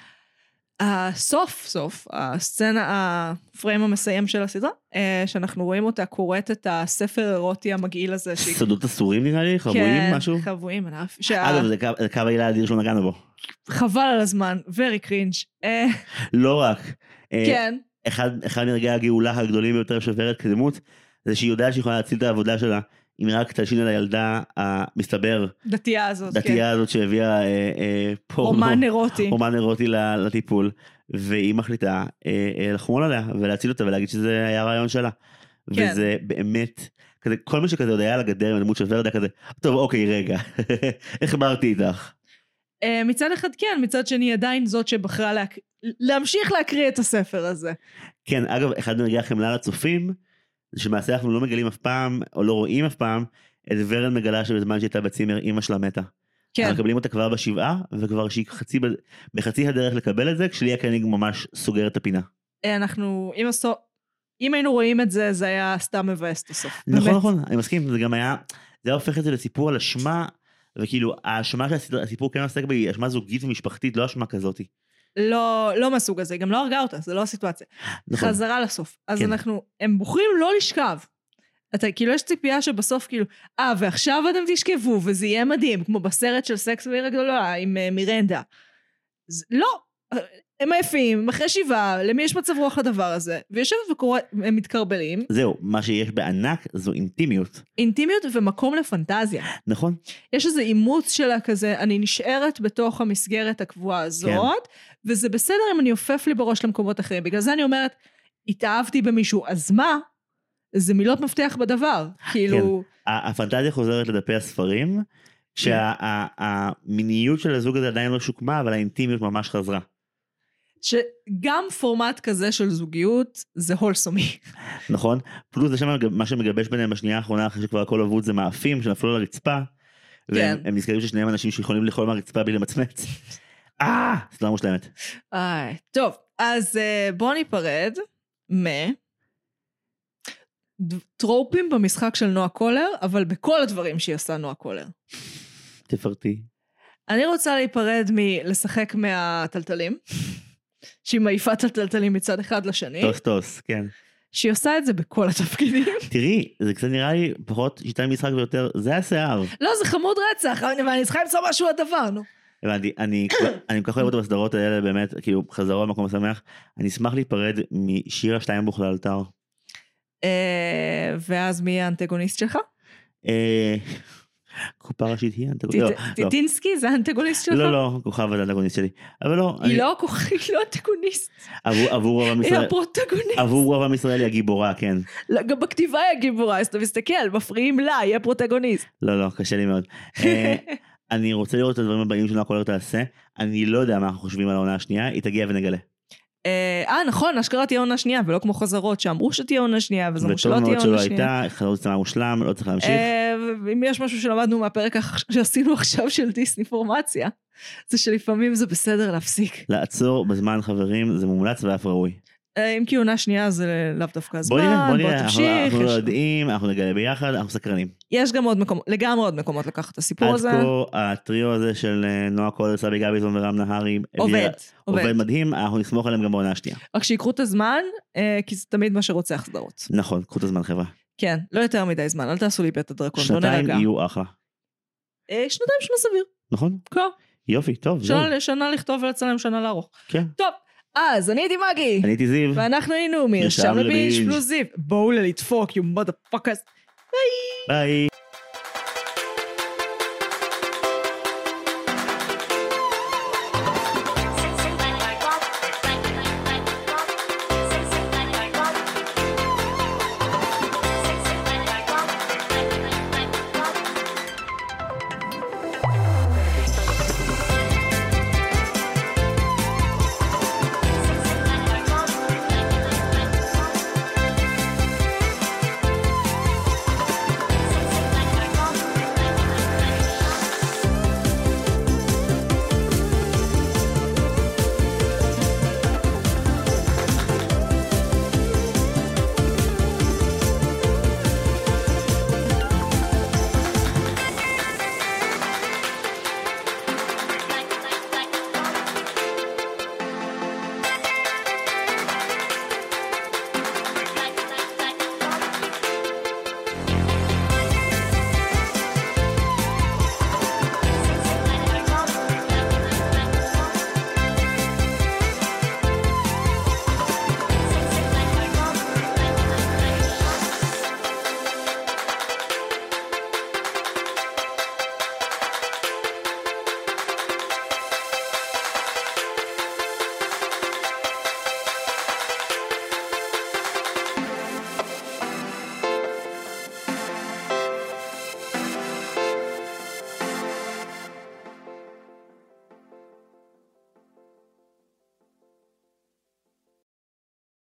הסוף סוף, הסצנה, הפריים המסיים של הסדרה, שאנחנו רואים אותה קוראת את הספר אירוטי המגעיל הזה. סודות אסורים נראה לי, חבויים משהו? כן, חבויים. אגב, זה קו- זה קו העילה האדיר שלא נגענו בו. חבל על הזמן, very cringe. לא רק. אה, כן. אחד, אחד מרגעי הגאולה הגדולים ביותר שעוברת כדמות, זה שהיא יודעת שהיא יכולה להציל את העבודה שלה, אם רק תלשין על הילדה המסתבר, דתייה הזאת, כן. דתייה הזאת שהביאה אה, אה, פורנו, רומן אירוטי. רומן אירוטי לטיפול, והיא מחליטה אה, אה, לחמול עליה ולהציל אותה ולהגיד שזה היה הרעיון שלה. כן. וזה באמת, כזה, כל מי שכזה עוד היה על הגדר עם הדמות של ורדה כזה, טוב אוקיי רגע, החברתי איתך. אה, מצד אחד כן, מצד שני עדיין זאת שבחרה להק... להמשיך להקריא את הספר הזה. כן, אגב, אחד מרגעי החמלה לצופים, זה שמעשה אנחנו לא מגלים אף פעם, או לא רואים אף פעם, את ורן מגלה שבזמן שהייתה בצימר, אמא שלה מתה. כן. אנחנו מקבלים אותה כבר בשבעה, וכבר שהיא חצי, בחצי הדרך לקבל את זה, כשליה קניג ממש סוגר את הפינה. אה, אנחנו, אם, הסו... אם היינו רואים את זה, זה היה סתם מבאס את הסוף. נכון, באמת. נכון, אני מסכים, זה גם היה, זה היה הופך את זה לסיפור על אשמה, וכאילו, האשמה שהסיפור כן עוסק בה היא אשמה זוגית ומשפחתית, לא אשמה כזאת. לא, לא מסוג הזה, גם לא הרגה אותה, זה לא הסיטואציה. נכון. חזרה לסוף. אז כן. אנחנו, הם בוחרים לא לשכב. אתה, כאילו יש ציפייה שבסוף כאילו, אה, ועכשיו אתם תשכבו, וזה יהיה מדהים, כמו בסרט של סקס בעיר הגדולה, עם uh, מירנדה. זה, לא, הם עייפים, אחרי שבעה, למי יש מצב רוח לדבר הזה? ויושבת וקורא, הם מתקרבלים. זהו, מה שיש בענק זו אינטימיות. אינטימיות ומקום לפנטזיה. נכון? יש איזה אימוץ שלה כזה, אני נשארת בתוך המסגרת הקבועה הזאת, כן. וזה בסדר אם אני אופף לי בראש למקומות אחרים. בגלל זה אני אומרת, התאהבתי במישהו, אז מה? זה מילות מפתח בדבר. כאילו... כן. הפנטזיה חוזרת לדפי הספרים, כשהמיניות של הזוג הזה עדיין לא שוקמה, אבל האינטימיות ממש חזרה. שגם פורמט כזה של זוגיות, זה הולסומי. נכון? פלוס זה שם מה שמגבש ביניהם בשנייה האחרונה, אחרי שכבר הכל אבוד זה מאפים שנפלו לרצפה, והם כן. נזכרים ששניהם אנשים שיכולים לאכול מהרצפה בלי למצמץ. אה, סדרה מושלמת. איי, טוב, אז בואו ניפרד מ... טרופים במשחק של נועה קולר, אבל בכל הדברים שהיא עושה נועה קולר. תפרטי. אני רוצה להיפרד מלשחק מהטלטלים, שהיא מעיפה את הטלטלים מצד אחד לשני. טוס טוס, כן. שהיא עושה את זה בכל התפקידים. תראי, זה קצת נראה לי פחות שיטה משחק ויותר, זה השיער. לא, זה חמוד רצח, אבל אני צריכה למצוא משהו הדבר, נו. הבנתי, אני אני כל כך אוהב אותו בסדרות האלה, באמת, כאילו, חזרו במקום השמח. אני אשמח להיפרד משירה שטיינבוך לאלתר. ואז מי האנטגוניסט שלך? קופה ראשית היא האנטגוניסט. טיטינסקי זה האנטגוניסט שלך? לא, לא, כוכב זה האנטגוניסט שלי. אבל לא. היא לא כוכב, היא לא האנטגוניסט. עבור רוב עם ישראל. היא הפרוטגוניסט. עבור רוב עם ישראל היא הגיבורה, כן. גם בכתיבה היא הגיבורה, אז אתה מסתכל, מפריעים לה, היא הפרוטגוניסט. לא, לא, קשה לי מאוד. אני רוצה לראות את הדברים הבאים שנועה קולר תעשה. אני לא יודע מה אנחנו חושבים על העונה השנייה, היא תגיע ונגלה. אה, נכון, אשכרה תהיה עונה שנייה, ולא כמו חזרות שאמרו שתהיה עונה שנייה, וזה אמרו שלא תהיה עונה שנייה. וטוב מאוד שלא הייתה, חזרות צמה מושלם, לא צריך להמשיך. אם יש משהו שלמדנו מהפרק שעשינו עכשיו של דיסניפורמציה, זה שלפעמים זה בסדר להפסיק. לעצור בזמן חברים, זה מומלץ ואף ראוי. אם כי עונה שנייה זה לאו דווקא הזמן, בוא נראה, בוא נראה, תמשיך. אנחנו לא יודעים, אנחנו נגלה ביחד, אנחנו סקרנים. יש גם עוד מקומות, לגמרי עוד מקומות לקחת את הסיפור הזה. עד כה, הטריו הזה של נועה קולר, סבי גביזון ורם נהרי, עובד, עובד מדהים, אנחנו נסמוך עליהם גם בעונה השנייה. רק שיקחו את הזמן, כי זה תמיד מה שרוצח סדרות. נכון, קחו את הזמן חבר'ה. כן, לא יותר מדי זמן, אל תעשו לי בית הדרקון, בוא נרגע. שנתיים יהיו אחלה. שנתיים שנה סביר. נכון? כן. יופי, טוב. שנה לכתוב ולצלם, שנה לערוך. כן. טוב. אז אני הייתי מגי. אני הייתי זיו. ואנחנו היינו מרשם לבינג' פלוס זיו. בואו לדפוק, you motherfuckers. ביי. ביי.